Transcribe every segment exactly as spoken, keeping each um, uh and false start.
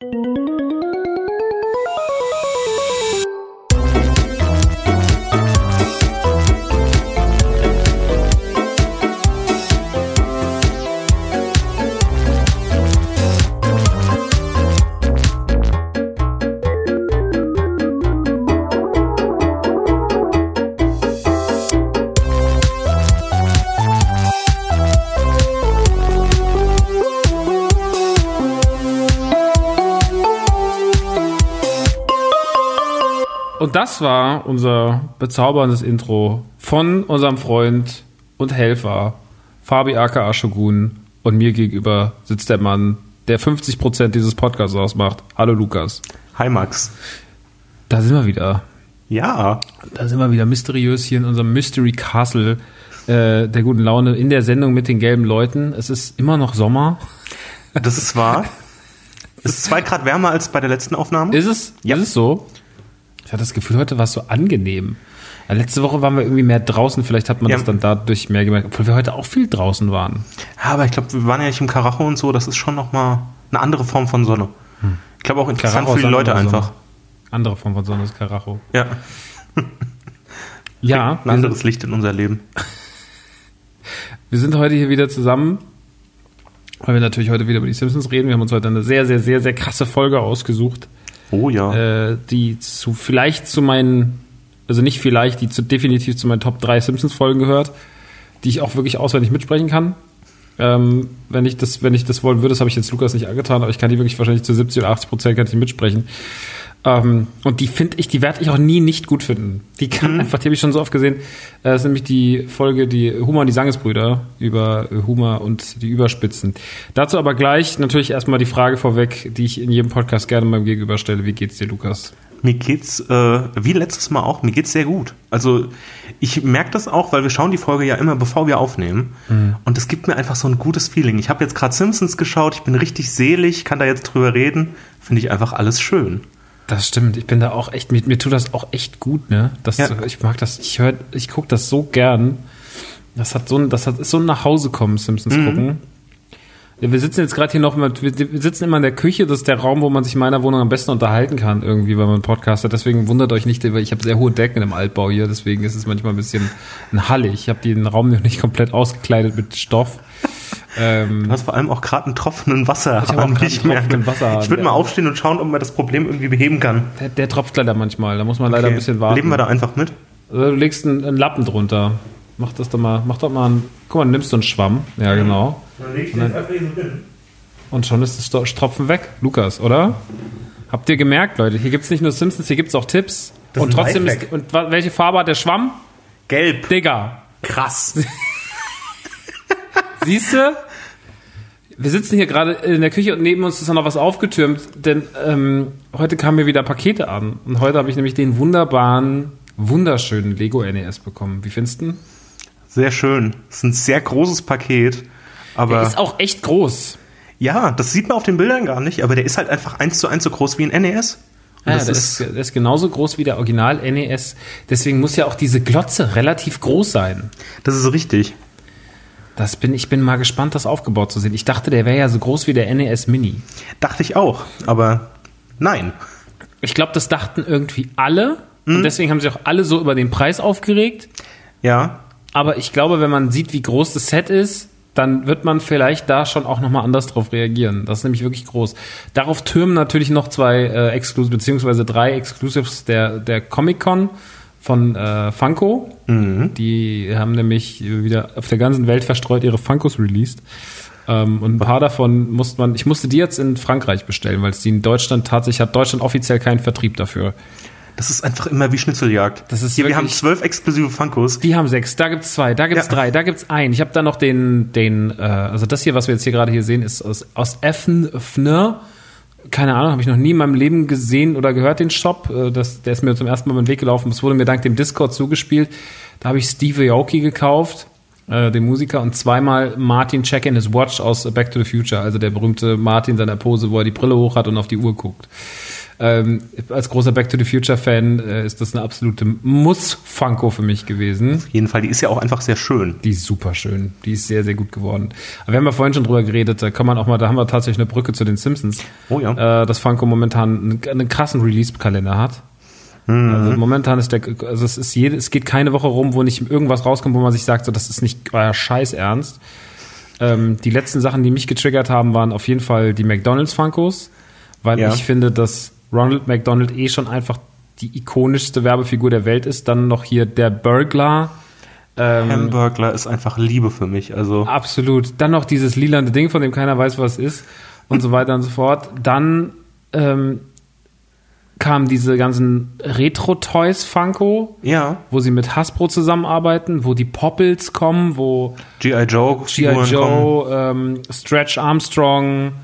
Und das war unser bezauberndes Intro von unserem Freund und Helfer Fabi aka Shogun, und mir gegenüber sitzt der Mann, der fünfzig Prozent dieses Podcasts ausmacht. Hallo Lukas. Hi Max. Da sind wir wieder. Ja. Da sind wir wieder mysteriös hier in unserem Mystery Castle äh, der guten Laune in der Sendung mit den gelben Leuten. Es ist immer noch Sommer. Das ist wahr. Es ist zwei Grad wärmer als bei der letzten Aufnahme. Ist es? Ja. Ist es so? Ich hatte das Gefühl, heute war es so angenehm. Ja, letzte Woche waren wir irgendwie mehr draußen. Vielleicht hat man ja. das dann dadurch mehr gemerkt, obwohl wir heute auch viel draußen waren. Ja, aber ich glaube, wir waren ja nicht im Karacho und so. Das ist schon nochmal eine andere Form von Sonne. Hm. Ich glaube auch interessant Karacho für die Leute einfach. Sonne. Andere Form von Sonne ist Karacho. Ja. Ja. Ein anderes sind, Licht in unser Leben. Wir sind heute hier wieder zusammen, weil wir natürlich heute wieder über die Simpsons reden. Wir haben uns heute eine sehr, sehr, sehr, sehr krasse Folge ausgesucht. Oh ja. Äh, die zu vielleicht zu meinen, also nicht vielleicht, die zu definitiv zu meinen Top drei Simpsons-Folgen gehört, die ich auch wirklich auswendig mitsprechen kann. Ähm, wenn ich das, wenn ich das wollen würde, das habe ich jetzt Lukas nicht angetan, aber ich kann die wirklich wahrscheinlich zu siebzig oder achtzig Prozent kann ich mitsprechen. Ähm, und die finde ich, die werde ich auch nie nicht gut finden. Die kann mhm. einfach, die habe ich schon so oft gesehen. Das ist nämlich die Folge, die Homer und die Sangesbrüder über Homer und die Überspitzen. Dazu aber gleich natürlich erstmal die Frage vorweg, die ich in jedem Podcast gerne meinem Gegenüber stelle. Wie geht's dir, Lukas? Mir geht's, äh, wie letztes Mal auch, mir geht's sehr gut. Also ich merke das auch, weil wir schauen die Folge ja immer, bevor wir aufnehmen. Mhm. Und es gibt mir einfach so ein gutes Feeling. Ich habe jetzt gerade Simpsons geschaut, ich bin richtig selig, kann da jetzt drüber reden. Finde ich einfach alles schön. Das stimmt, ich bin da auch echt, mir, mir tut das auch echt gut, ne? Das, ja. Ich mag das, ich höre, ich gucke das so gern. Das hat so ein, das hat, ist so ein Nachhausekommen, Simpsons mhm. gucken. Wir sitzen jetzt gerade hier noch, wir sitzen immer in der Küche, das ist der Raum, wo man sich in meiner Wohnung am besten unterhalten kann, irgendwie, wenn man einen Podcast hat. Deswegen wundert euch nicht, weil ich habe sehr hohe Decken im Altbau hier, deswegen ist es manchmal ein bisschen ein hallig. Ich habe den Raum noch nicht komplett ausgekleidet mit Stoff. Ähm, du hast vor allem auch gerade einen tropfenden Wasser. Ich habe auch gerade einen tropfenden Wasser. Ich würde mal aufstehen und schauen, ob man das Problem irgendwie beheben kann. Der, der tropft leider manchmal, da muss man leider okay. ein bisschen warten. Leben wir da einfach mit? Also du legst einen, einen Lappen drunter. Mach das doch mal, mach doch mal einen, guck mal, du nimmst so einen Schwamm. Ja, genau. Dann leg ich den jetzt einfach hier so hin. Und schon ist das Tropfen weg, Lukas, oder? Habt ihr gemerkt, Leute, hier gibt es nicht nur Simpsons, hier gibt es auch Tipps. Das und trotzdem ist, und welche Farbe hat der Schwamm? Gelb. Digga. Krass. Siehst du? Wir sitzen hier gerade in der Küche und neben uns ist noch was aufgetürmt, denn ähm, heute kamen mir wieder Pakete an. Und heute habe ich nämlich den wunderbaren, wunderschönen Lego N E S bekommen. Wie findest du? Sehr schön. Das ist ein sehr großes Paket. Aber der ist auch echt groß. Ja, das sieht man auf den Bildern gar nicht, aber der ist halt einfach eins zu eins so groß wie ein N E S. Ja, das, das ist, ist, der ist genauso groß wie der Original N E S. Deswegen muss ja auch diese Glotze relativ groß sein. Das ist richtig. Das bin, ich bin mal gespannt, das aufgebaut zu sehen. Ich dachte, der wäre ja so groß wie der N E S Mini. Dachte ich auch, aber nein. Ich glaube, das dachten irgendwie alle. Mhm. Und deswegen haben sich auch alle so über den Preis aufgeregt. Ja. Aber ich glaube, wenn man sieht, wie groß das Set ist, dann wird man vielleicht da schon auch nochmal anders drauf reagieren. Das ist nämlich wirklich groß. Darauf türmen natürlich noch zwei äh, Exclusives, beziehungsweise drei Exclusives der, der Comic-Con von äh, Funko. Mhm. Die haben nämlich wieder auf der ganzen Welt verstreut ihre Funkos released. Ähm, und ein paar davon musste man, ich musste die jetzt in Frankreich bestellen, weil es die in Deutschland tatsächlich hat, Deutschland offiziell keinen Vertrieb dafür. Das ist einfach immer wie Schnitzeljagd. Das ist Hier, wirklich, wir haben zwölf exklusive Funkos. Die haben sechs, da gibt's zwei, da gibt's ja. drei, da gibt's einen. Ich habe da noch den, den, äh, also das hier, was wir jetzt hier gerade hier sehen, ist aus, aus Effen Fneur. Keine Ahnung, habe ich noch nie in meinem Leben gesehen oder gehört, den Shop. Das, der ist mir zum ersten Mal über den Weg gelaufen. Das wurde mir dank dem Discord zugespielt. Da habe ich Steve Aoki gekauft, äh, den Musiker, und zweimal Martin Check in his Watch aus Back to the Future. Also der berühmte Martin in seiner Pose, wo er die Brille hoch hat und auf die Uhr guckt. Ähm, als großer Back to the Future Fan äh, ist das eine absolute Muss-Funko für mich gewesen. Auf jeden Fall, die ist ja auch einfach sehr schön. Die ist super schön. Die ist sehr, sehr gut geworden. Aber wir haben ja vorhin schon drüber geredet, da kann man auch mal, da haben wir tatsächlich eine Brücke zu den Simpsons. Oh ja. Äh, dass Funko momentan einen, einen krassen Release-Kalender hat. Mhm. Also momentan ist der, also es ist jede, es geht keine Woche rum, wo nicht irgendwas rauskommt, wo man sich sagt, so, das ist nicht euer Scheiß ernst. Ähm, die letzten Sachen, die mich getriggert haben, waren auf jeden Fall die McDonald's-Funkos, weil ja. ich finde, dass Ronald McDonald eh schon einfach die ikonischste Werbefigur der Welt ist. Dann noch hier der Burglar. Ähm, Hamburglar ist einfach Liebe für mich. Also absolut. Dann noch dieses lilane Ding, von dem keiner weiß, was es ist und so weiter und so fort. Dann ähm, kamen diese ganzen Retro-Toys Funko, ja. wo sie mit Hasbro zusammenarbeiten, wo die Poppels kommen, wo G I. Joe, G I. Joe, ähm, Stretch Armstrong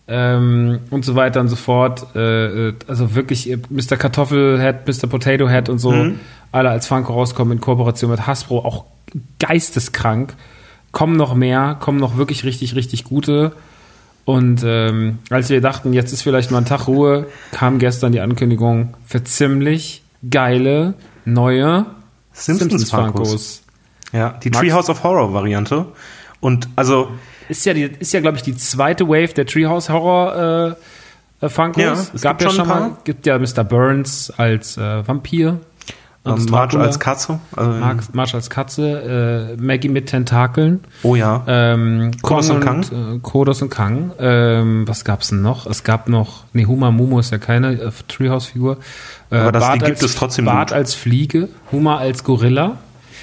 ähm, und so weiter und so fort. Äh, also wirklich Mister Kartoffelhead, Mister Potato Head und so, mhm. alle als Funko rauskommen in Kooperation mit Hasbro, auch geisteskrank. Kommen noch mehr, kommen noch wirklich richtig, richtig gute. Und ähm, als wir dachten, jetzt ist vielleicht mal ein Tag Ruhe, kam gestern die Ankündigung für ziemlich geile, neue Simpsons-Funkos. Ja, die Treehouse of Horror Variante. Und also ist ja, die, ist ja glaube ich, die zweite Wave der Treehouse Horror äh, Funkos. Ja, es gab gibt ja schon mal, gibt ja Mister Burns als äh, Vampir. Um, Marge als Katze. Also Marge als Katze. Äh, Maggie mit Tentakeln. Oh ja. Ähm, Kodos und Kang. Und, äh, Kodos und Kang. Ähm, was gab's denn noch? Es gab noch, nee, Huma Mumu ist ja keine äh, Treehouse-Figur. Äh, Aber das, Bart die gibt als, es trotzdem Bart gut. als Fliege. Huma als Gorilla.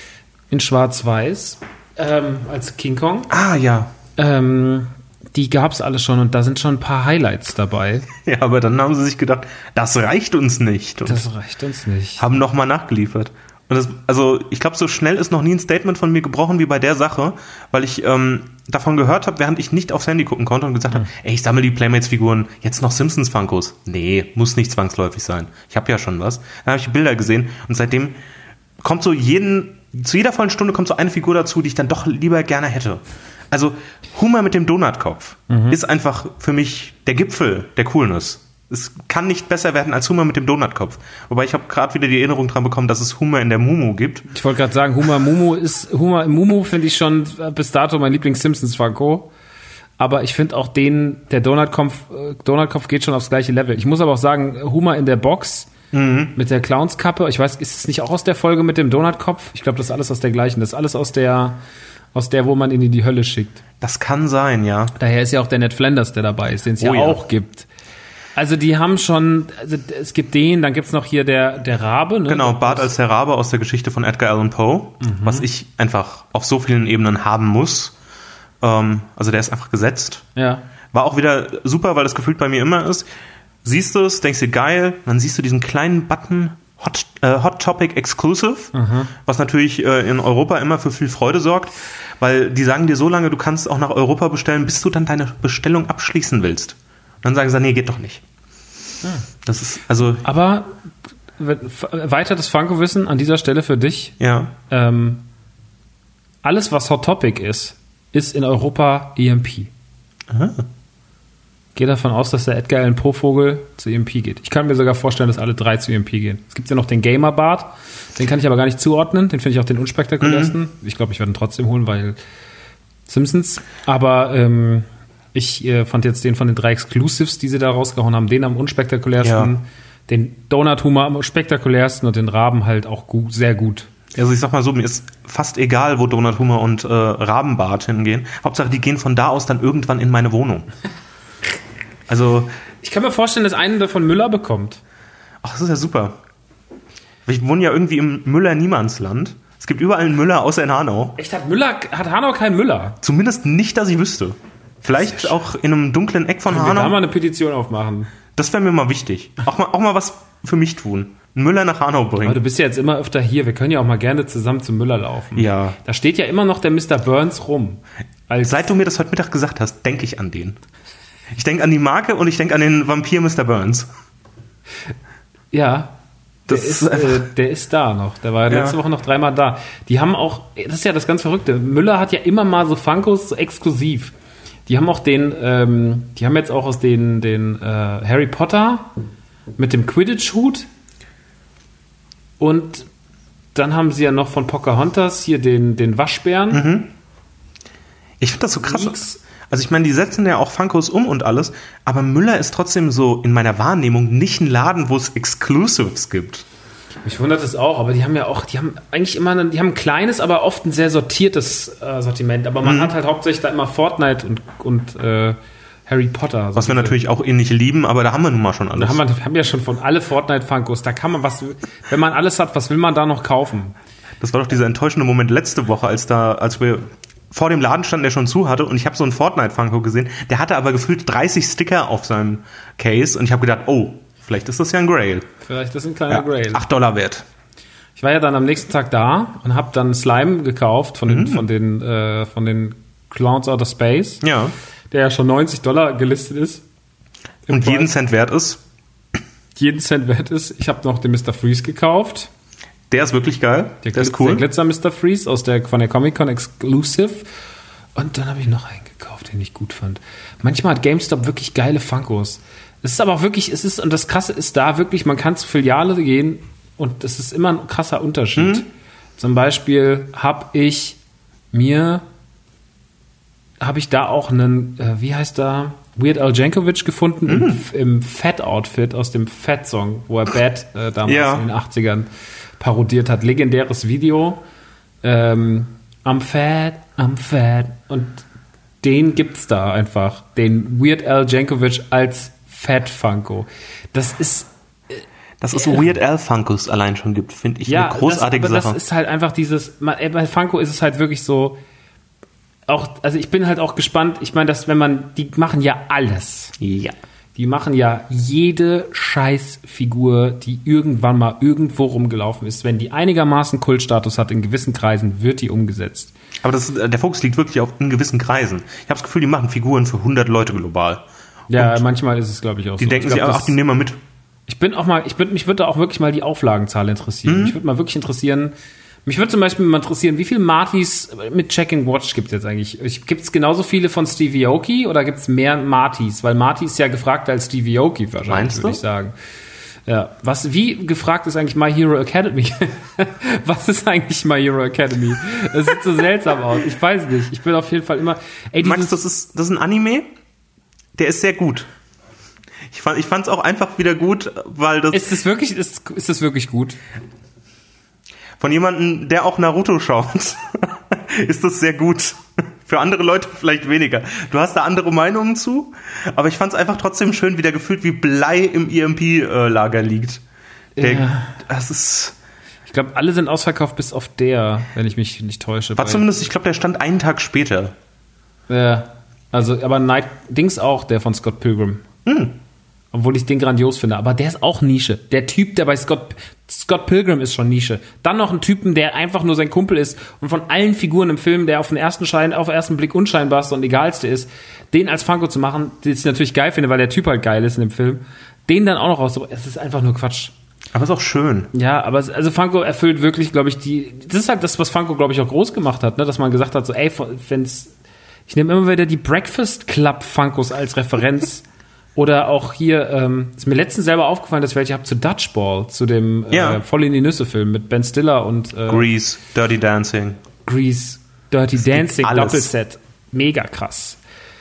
In Schwarz-Weiß. Ähm, als King Kong. Ah, ja. Ähm, die gab's alle schon und da sind schon ein paar Highlights dabei. Ja, aber dann haben sie sich gedacht, das reicht uns nicht. Und das reicht uns nicht. Haben nochmal nachgeliefert. Und das, also ich glaube, so schnell ist noch nie ein Statement von mir gebrochen wie bei der Sache, weil ich ähm, davon gehört habe, während ich nicht aufs Handy gucken konnte und gesagt mhm. habe, ey, ich sammle die Playmates-Figuren, jetzt noch Simpsons-Funkos. Nee, muss nicht zwangsläufig sein. Ich habe ja schon was. Dann habe ich die Bilder gesehen und seitdem kommt so jeden, zu jeder vollen Stunde kommt so eine Figur dazu, die ich dann doch lieber gerne hätte. Also Humor mit dem Donutkopf mhm. ist einfach für mich der Gipfel der Coolness. Es kann nicht besser werden als Humor mit dem Donutkopf. Wobei ich habe gerade wieder die Erinnerung dran bekommen, dass es Humor in der Mumu gibt. Ich wollte gerade sagen, Humor Mumu ist Humor im Mumu finde ich schon bis dato mein Lieblings-Simpsons-Funko. Aber ich finde auch den, der Donutkopf, Donutkopf geht schon aufs gleiche Level. Ich muss aber auch sagen, Humor in der Box mhm. mit der Clownskappe. Ich weiß, ist es nicht auch aus der Folge mit dem Donutkopf? Ich glaube, das ist alles aus der gleichen. Das ist alles aus der Aus der, wo man ihn in die Hölle schickt. Das kann sein, ja. Daher ist ja auch der Ned Flanders, der dabei ist, den es ja, ja auch gibt. Also die haben schon, also es gibt den, dann gibt's noch hier der, der Rabe. Ne? Genau, Bart als der Rabe aus der Geschichte von Edgar Allan Poe, mhm. was ich einfach auf so vielen Ebenen haben muss. Ähm, also der ist einfach gesetzt. Ja. War auch wieder super, weil das gefühlt bei mir immer ist. Siehst du es, denkst dir geil, dann siehst du diesen kleinen Button, Hot, äh, Hot Topic Exclusive, mhm. was natürlich äh, in Europa immer für viel Freude sorgt, weil die sagen dir so lange, du kannst auch nach Europa bestellen, bis du dann deine Bestellung abschließen willst. Und dann sagen sie, nee, geht doch nicht. Hm. Das ist, also. Aber weiteres Funko-Wissen an dieser Stelle für dich. Ja. Ähm, alles, was Hot Topic ist, ist in Europa E M P. Aha. Gehe davon aus, dass der Edgar Allan Poe Vogel zu E M P geht. Ich kann mir sogar vorstellen, dass alle drei zu E M P gehen. Es gibt ja noch den Gamer-Bart, den kann ich aber gar nicht zuordnen. Den finde ich auch den unspektakulärsten. Mhm. Ich glaube, ich werde ihn trotzdem holen, weil Simpsons. Aber ähm, ich äh, fand jetzt den von den drei Exclusives, die sie da rausgehauen haben, den am unspektakulärsten, ja. Den Donut-Humor am spektakulärsten und den Raben halt auch gut, sehr gut. Also ich sag mal so, mir ist fast egal, wo Donut Humor und äh, Rabenbart hingehen. Hauptsache, die gehen von da aus dann irgendwann in meine Wohnung. Also ich kann mir vorstellen, dass einen davon Müller bekommt. Ach, das ist ja super. Ich wohne ja irgendwie im Müller-Niemandsland. Es gibt überall einen Müller, außer in Hanau. Echt, hat Müller, hat Hanau keinen Müller? Zumindest nicht, dass ich wüsste. Vielleicht auch in einem dunklen Eck von Können Hanau. Wir da mal eine Petition aufmachen. Das wäre mir mal wichtig. Auch mal, auch mal was für mich tun. Einen Müller nach Hanau bringen. Aber du bist ja jetzt immer öfter hier. Wir können ja auch mal gerne zusammen zum Müller laufen. Ja. Da steht ja immer noch der Mister Burns rum. Seit du mir das heute Mittag gesagt hast, denke ich an den. Ich denke an die Marke und ich denke an den Vampir Mister Burns. Ja, der ist, äh, der ist da noch. Der war letzte ja. Woche noch dreimal da. Die haben auch, das ist ja das ganz Verrückte, Müller hat ja immer mal so Funkos so exklusiv. Die haben auch den, ähm, die haben jetzt auch aus den, den äh, Harry Potter mit dem Quidditch-Hut. Und dann haben sie ja noch von Pocahontas hier den, den Waschbären. Mhm. Ich finde das so krass. Nix. Also ich meine, die setzen ja auch Funkos um und alles, aber Müller ist trotzdem so in meiner Wahrnehmung nicht ein Laden, wo es Exclusives gibt. Mich wundert es auch, aber die haben ja auch, die haben eigentlich immer, ein, die haben ein kleines, aber oft ein sehr sortiertes äh, Sortiment. Aber man mhm. hat halt hauptsächlich da immer Fortnite und, und äh, Harry Potter. So was wir natürlich auch ähnlich lieben, aber da haben wir nun mal schon alles. Da haben wir, wir haben ja schon von alle Fortnite-Funkos. Da kann man was, wenn man alles hat, was will man da noch kaufen? Das war doch dieser enttäuschende Moment letzte Woche, als da, als wir vor dem Laden standen, der schon zu hatte, und ich habe so einen Fortnite-Funko gesehen. Der hatte aber gefühlt dreißig Sticker auf seinem Case und ich habe gedacht, oh, vielleicht ist das ja ein Grail. Vielleicht ist ein kleiner ja, Grail. acht Dollar wert. Ich war ja dann am nächsten Tag da und habe dann Slime gekauft von den, mhm. von den, äh, von den Clowns Out of Space. Ja. Der ja schon neunzig Dollar gelistet ist. Und jeden Cent wert ist. Jeden Cent wert ist. Ich habe noch den Mister Freeze gekauft. Der ist wirklich geil. Der, der ist cool. Der Glitzer Mister Freeze aus der, von der Comic-Con Exclusive. Und dann habe ich noch einen gekauft, den ich gut fand. Manchmal hat GameStop wirklich geile Funkos. Es ist aber auch wirklich, es ist, und das Krasse ist da wirklich, man kann zur Filiale gehen und es ist immer ein krasser Unterschied. Mhm. Zum Beispiel habe ich mir, habe ich da auch einen, äh, wie heißt da, Weird Al Yankovic gefunden mhm. im, im Fat-Outfit aus dem Fat-Song, wo er Bad äh, damals ja. in den achtzigern parodiert hat. Legendäres Video. Ähm, I'm fat, I'm fat. Und den gibt's da einfach. Den Weird Al Yankovic als Fat Funko. Das ist... Äh, Dass es Weird Al Funkos allein schon gibt, finde ich ja, eine großartige das, aber Sache. Das ist halt einfach dieses... Bei Funko ist es halt wirklich so... Auch, also ich bin halt auch gespannt. Ich meine, dass wenn man... Die machen ja alles. Ja. Die machen ja jede Scheißfigur, die irgendwann mal irgendwo rumgelaufen ist. Wenn die einigermaßen Kultstatus hat in gewissen Kreisen, wird die umgesetzt. Aber das, der Fokus liegt wirklich auf in gewissen Kreisen. Ich habe das Gefühl, die machen Figuren für hundert Leute global. Ja, und manchmal ist es, glaube ich, auch die so. Die denken ich glaub, sich, ach, die nehmen wir mit. Ich bin auch mal, ich bin, mich würde auch wirklich mal die Auflagenzahl interessieren. Mhm. Mich würde mal wirklich interessieren, mich würde zum Beispiel mal interessieren, wie viele Martys mit Checking Watch gibt es jetzt eigentlich? Gibt es genauso viele von Stevie Aoki oder gibt es mehr Martys? Weil Marty ist ja gefragter als Stevie Aoki wahrscheinlich, würde ich sagen. Ja, was, wie gefragt ist eigentlich My Hero Academy? Was ist eigentlich My Hero Academy? Das sieht so seltsam aus. Ich weiß nicht. Ich bin auf jeden Fall immer... Ey, Max, das ist, das ist ein Anime, der ist sehr gut. Ich fand, ich fand's auch einfach wieder gut, weil das... Ist das wirklich, ist, ist das wirklich gut? Von jemandem, der auch Naruto schaut, ist das sehr gut. Für andere Leute vielleicht weniger. Du hast da andere Meinungen zu, aber ich fand es einfach trotzdem schön, wie der gefühlt wie Blei im E M P-Lager liegt. Der, ja. Das ist... Ich glaube, alle sind ausverkauft, bis auf der, wenn ich mich nicht täusche. War zumindest, ich glaube, der stand einen Tag später. Ja, also, aber Night Dings auch, der von Scott Pilgrim. Hm. Obwohl ich den grandios finde. Aber der ist auch Nische. Der Typ, der bei Scott, Scott Pilgrim ist schon Nische. Dann noch ein Typen, der einfach nur sein Kumpel ist und von allen Figuren im Film, der auf den ersten Schein, auf den ersten Blick unscheinbarste und egalste ist, den als Funko zu machen, den ich natürlich geil finde, weil der Typ halt geil ist in dem Film, den dann auch noch rauszubringen, es ist einfach nur Quatsch. Aber ist auch schön. Ja, aber es, also Funko erfüllt wirklich, glaube ich, die, das ist halt das, was Funko, glaube ich, auch groß gemacht hat, ne? Dass man gesagt hat, so, ey, wenn's, ich nehme immer wieder die Breakfast Club Funkos als Referenz. Oder auch hier, ähm, ist mir letztens selber aufgefallen, dass ich welche habe zu Dodgeball, zu dem ja. äh, Voll in die Nüsse-Film mit Ben Stiller und äh, Grease, Dirty Dancing. Grease, Dirty das Dancing, Doppelset. Mega krass.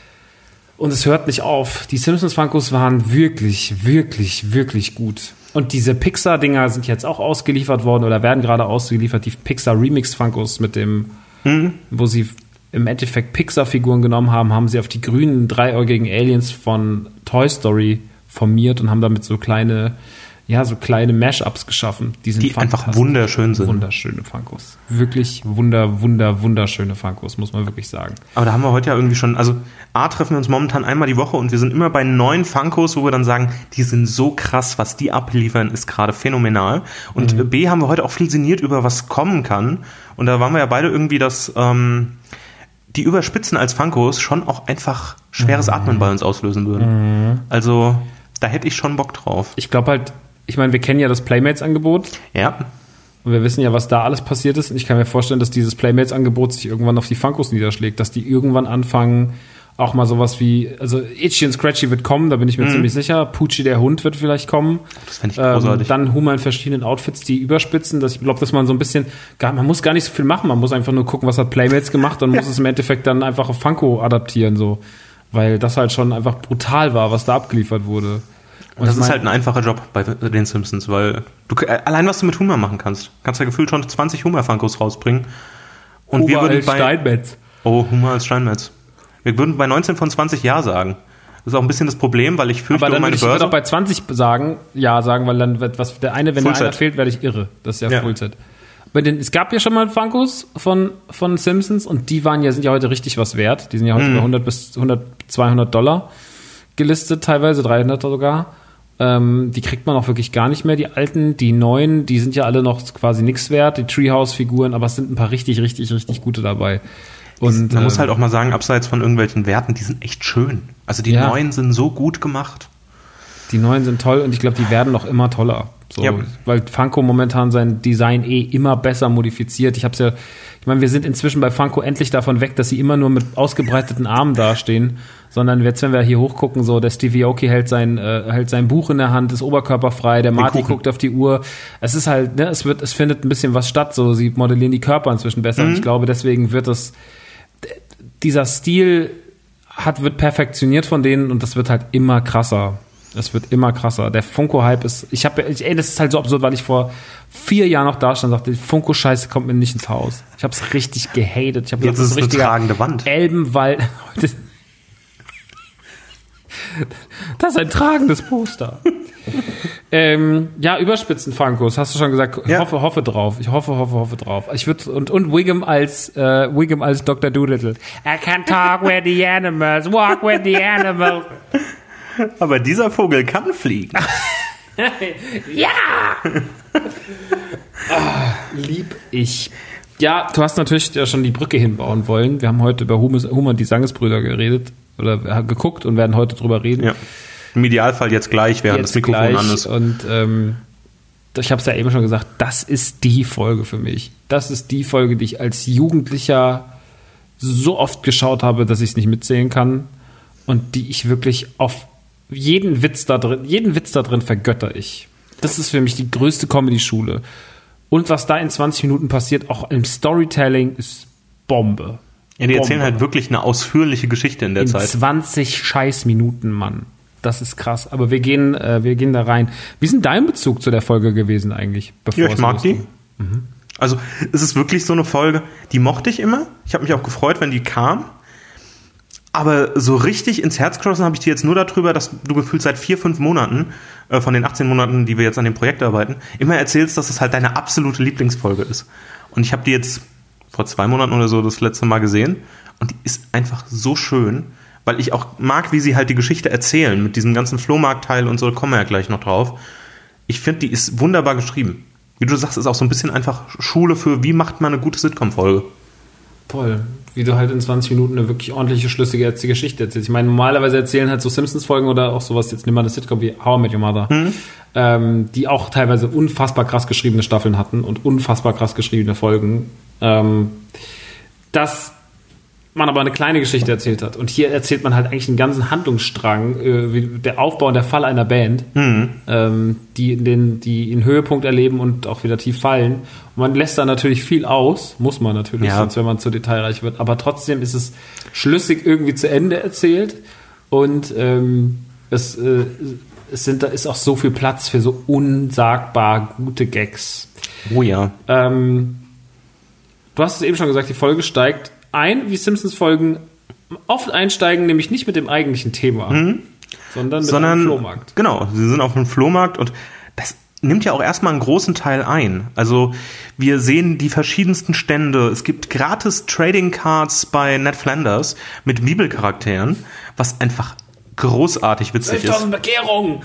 Und es hört nicht auf. Die Simpsons-Funkos waren wirklich, wirklich, wirklich gut. Und diese Pixar-Dinger sind jetzt auch ausgeliefert worden oder werden gerade ausgeliefert. Die Pixar-Remix-Funkos mit dem, mhm. wo sie im Endeffekt Pixar-Figuren genommen haben, haben sie auf die grünen, dreiäugigen Aliens von Toy Story formiert und haben damit so kleine, ja, so kleine Mashups geschaffen. Die sind die einfach wunderschön sind. Wunderschöne Funkos. Wirklich wunder, wunder, wunderschöne Funkos, muss man wirklich sagen. Aber da haben wir heute ja irgendwie schon, also A, treffen wir uns momentan einmal die Woche und wir sind immer bei neuen Funkos, wo wir dann sagen, die sind so krass, was die abliefern, ist gerade phänomenal. Und mhm. B, haben wir heute auch viel sinniert über was kommen kann. Und da waren wir ja beide irgendwie, dass ähm, die Überspitzen als Funkos schon auch einfach schweres mhm. Atmen bei uns auslösen würden. Mhm. Also da hätte ich schon Bock drauf. Ich glaube halt, ich meine, wir kennen ja das Playmates-Angebot. Ja. Und wir wissen ja, was da alles passiert ist. Und ich kann mir vorstellen, dass dieses Playmates-Angebot sich irgendwann auf die Funkos niederschlägt, dass die irgendwann anfangen, Auch mal sowas wie, also Itchy und Scratchy wird kommen, da bin ich mir mhm. ziemlich sicher. Poochie, der Hund, wird vielleicht kommen. Das fände ich großartig. Ähm, dann Humor in verschiedenen Outfits, die überspitzen. Das, ich glaube, dass man so ein bisschen, gar, man muss gar nicht so viel machen, man muss einfach nur gucken, was hat Playmates gemacht und ja. muss es im Endeffekt dann einfach auf Funko adaptieren, so. Weil das halt schon einfach brutal war, was da abgeliefert wurde. Und das ist mein, halt ein einfacher Job bei den Simpsons, weil du, allein was du mit Humor machen kannst, kannst ja gefühlt schon zwanzig Humor-Funkos rausbringen. Und Humor wir würden als bei, Steinmetz. Oh, Humor als Steinmetz. Wir würden bei neunzehn von zwanzig Ja sagen. Das ist auch ein bisschen das Problem, weil ich fürchte, aber dann um meine würde ich Börse... auch bei zwanzig sagen, Ja sagen, weil dann wird was, der eine, wenn Fullset. der einer fehlt, werde ich irre. Das ist ja, ja. Fullset. Bei den, es gab ja schon mal Funkos von, von Simpsons und die waren ja, sind ja heute richtig was wert. Die sind ja heute mhm. bei hundert bis hundert, zweihundert Dollar gelistet, teilweise dreihundert sogar. Ähm, die kriegt man auch wirklich gar nicht mehr, die alten. Die neuen, die sind ja alle noch quasi nichts wert, die Treehouse-Figuren, aber es sind ein paar richtig, richtig, richtig gute dabei. Und, man ähm, muss halt auch mal sagen, abseits von irgendwelchen Werten, die sind echt schön. Also die ja. neuen sind so gut gemacht. Die neuen sind toll und ich glaube, die werden noch immer toller. So, ja. Weil Funko momentan sein Design eh immer besser modifiziert. Ich hab's ja, ich meine, wir sind inzwischen bei Funko endlich davon weg, dass sie immer nur mit ausgebreiteten Armen dastehen, sondern jetzt, wenn wir hier hochgucken, so der Stevie Aoki hält sein äh, hält sein Buch in der Hand, ist oberkörperfrei, der Marty guckt auf die Uhr. Es ist halt, ne, es wird, es findet ein bisschen was statt. So, sie modellieren die Körper inzwischen besser. Mhm. Und ich glaube, deswegen wird das dieser Stil hat wird perfektioniert von denen und das wird halt immer krasser. Es wird immer krasser. Der Funko-Hype ist, ich habe, ey, das ist halt so absurd, weil ich vor vier Jahren noch da stand und sagte, Funko-Scheiße kommt mir nicht ins Haus. Ich habe es richtig gehatet. Ich hab Jetzt gesagt, ist es eine tragende Wand. Elbenwald. Das ist ein tragendes Poster. ähm, ja, Überspitzen-Funkos, hast du schon gesagt. Ich ja. hoffe, hoffe drauf. Ich hoffe, hoffe, hoffe drauf. Ich würde und und Wiggum als äh, Wiggum als Doktor Doolittle. I can talk with the animals, walk with the animals. Aber dieser Vogel kann fliegen. Ja! ah, lieb ich. Ja, du hast natürlich ja schon die Brücke hinbauen wollen. Wir haben heute über Humor und die Sangesbrüder geredet oder geguckt und werden heute drüber reden. Ja. Im Idealfall jetzt gleich, während jetzt das Mikrofon gleich. an ist. Und ähm, ich habe es ja eben schon gesagt, das ist die Folge für mich. Das ist die Folge, die ich als Jugendlicher so oft geschaut habe, dass ich es nicht mitzählen kann und die ich wirklich auf jeden Witz da drin, jeden Witz da drin vergötter ich. Das ist für mich die größte Comedy-Schule. Und was da in zwanzig Minuten passiert, auch im Storytelling, ist Bombe. Ja, die erzählen Bombe. Halt wirklich eine ausführliche Geschichte in der in Zeit. zwanzig Scheißminuten, Mann. Das ist krass. Aber wir gehen, äh, wir gehen da rein. Wie ist denn dein Bezug zu der Folge gewesen eigentlich? Bevor ja, ich mag die. Mhm. Also es ist wirklich so eine Folge, die mochte ich immer. Ich habe mich auch gefreut, wenn die kam. Aber so richtig ins Herz geschossen habe ich dir jetzt nur darüber, dass du gefühlt seit vier, fünf Monaten, äh, von den achtzehn Monaten, die wir jetzt an dem Projekt arbeiten, immer erzählst, dass es halt deine absolute Lieblingsfolge ist. Und ich habe die jetzt vor zwei Monaten oder so das letzte Mal gesehen und die ist einfach so schön, weil ich auch mag, wie sie halt die Geschichte erzählen, mit diesem ganzen Flohmarktteil und so, kommen wir ja gleich noch drauf. Ich finde, die ist wunderbar geschrieben. Wie du sagst, ist auch so ein bisschen einfach Schule für, wie macht man eine gute Sitcom-Folge. Voll. Wie du halt in zwanzig Minuten eine wirklich ordentliche, schlüssige Geschichte erzählst. Ich meine, normalerweise erzählen halt so Simpsons-Folgen oder auch sowas, jetzt nimm mal eine Sitcom wie How I Met Your Mother, mhm. ähm, die auch teilweise unfassbar krass geschriebene Staffeln hatten und unfassbar krass geschriebene Folgen, ähm, dass man aber eine kleine Geschichte erzählt hat. Und hier erzählt man halt eigentlich einen ganzen Handlungsstrang, äh, wie der Aufbau und der Fall einer Band, mhm. ähm, die, in den, die einen Höhepunkt erleben und auch wieder tief fallen. Und man lässt da natürlich viel aus, muss man natürlich, ja. sonst wenn man zu detailreich wird. Aber trotzdem ist es schlüssig irgendwie zu Ende erzählt. Und ähm, es, äh, es sind, da ist auch so viel Platz für so unsagbar gute Gags. Oh ja. Ähm, du hast es eben schon gesagt, die Folge steigt ein, wie Simpsons-Folgen oft einsteigen, nämlich nicht mit dem eigentlichen Thema, mhm. sondern mit sondern, einem Flohmarkt. Genau, sie sind auf einem Flohmarkt und das nimmt ja auch erstmal einen großen Teil ein. Also wir sehen die verschiedensten Stände. Es gibt gratis Trading Cards bei Ned Flanders mit Bibelcharakteren, was einfach großartig witzig ist. zwölftausend Bekehrungen!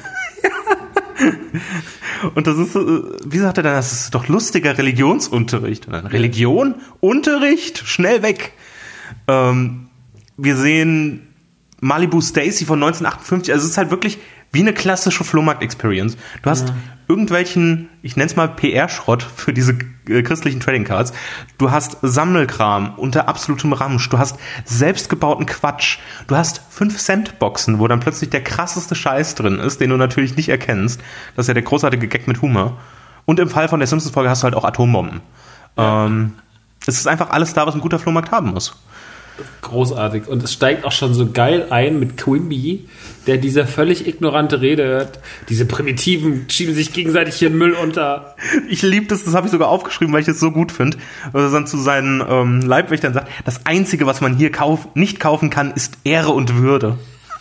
Und das ist, wie sagt er dann, das ist doch lustiger Religionsunterricht. Und dann Religion, Unterricht, schnell weg. Ähm, wir sehen Malibu Stacy von neunzehnhundertachtundfünfzig. Also es ist halt wirklich wie eine klassische Flohmarkt-Experience. Du hast ja. irgendwelchen, ich nenne es mal P R-Schrott für diese äh, christlichen Trading Cards. Du hast Sammelkram unter absolutem Ramsch. Du hast selbstgebauten Quatsch. Du hast fünf Cent Boxen, wo dann plötzlich der krasseste Scheiß drin ist, den du natürlich nicht erkennst. Das ist ja der großartige Gag mit Humor. Und im Fall von der Simpsons-Folge hast du halt auch Atombomben. Ja. Ähm, es ist einfach alles da, was ein guter Flohmarkt haben muss. Großartig. Und es steigt auch schon so geil ein mit Quimby, der diese völlig ignorante Rede hört. Diese Primitiven schieben sich gegenseitig hier Müll unter. Ich liebe das, das habe ich sogar aufgeschrieben, weil ich es so gut finde. Also dann zu seinen ähm, Leibwächtern sagt, das Einzige, was man hier kauf, nicht kaufen kann, ist Ehre und Würde.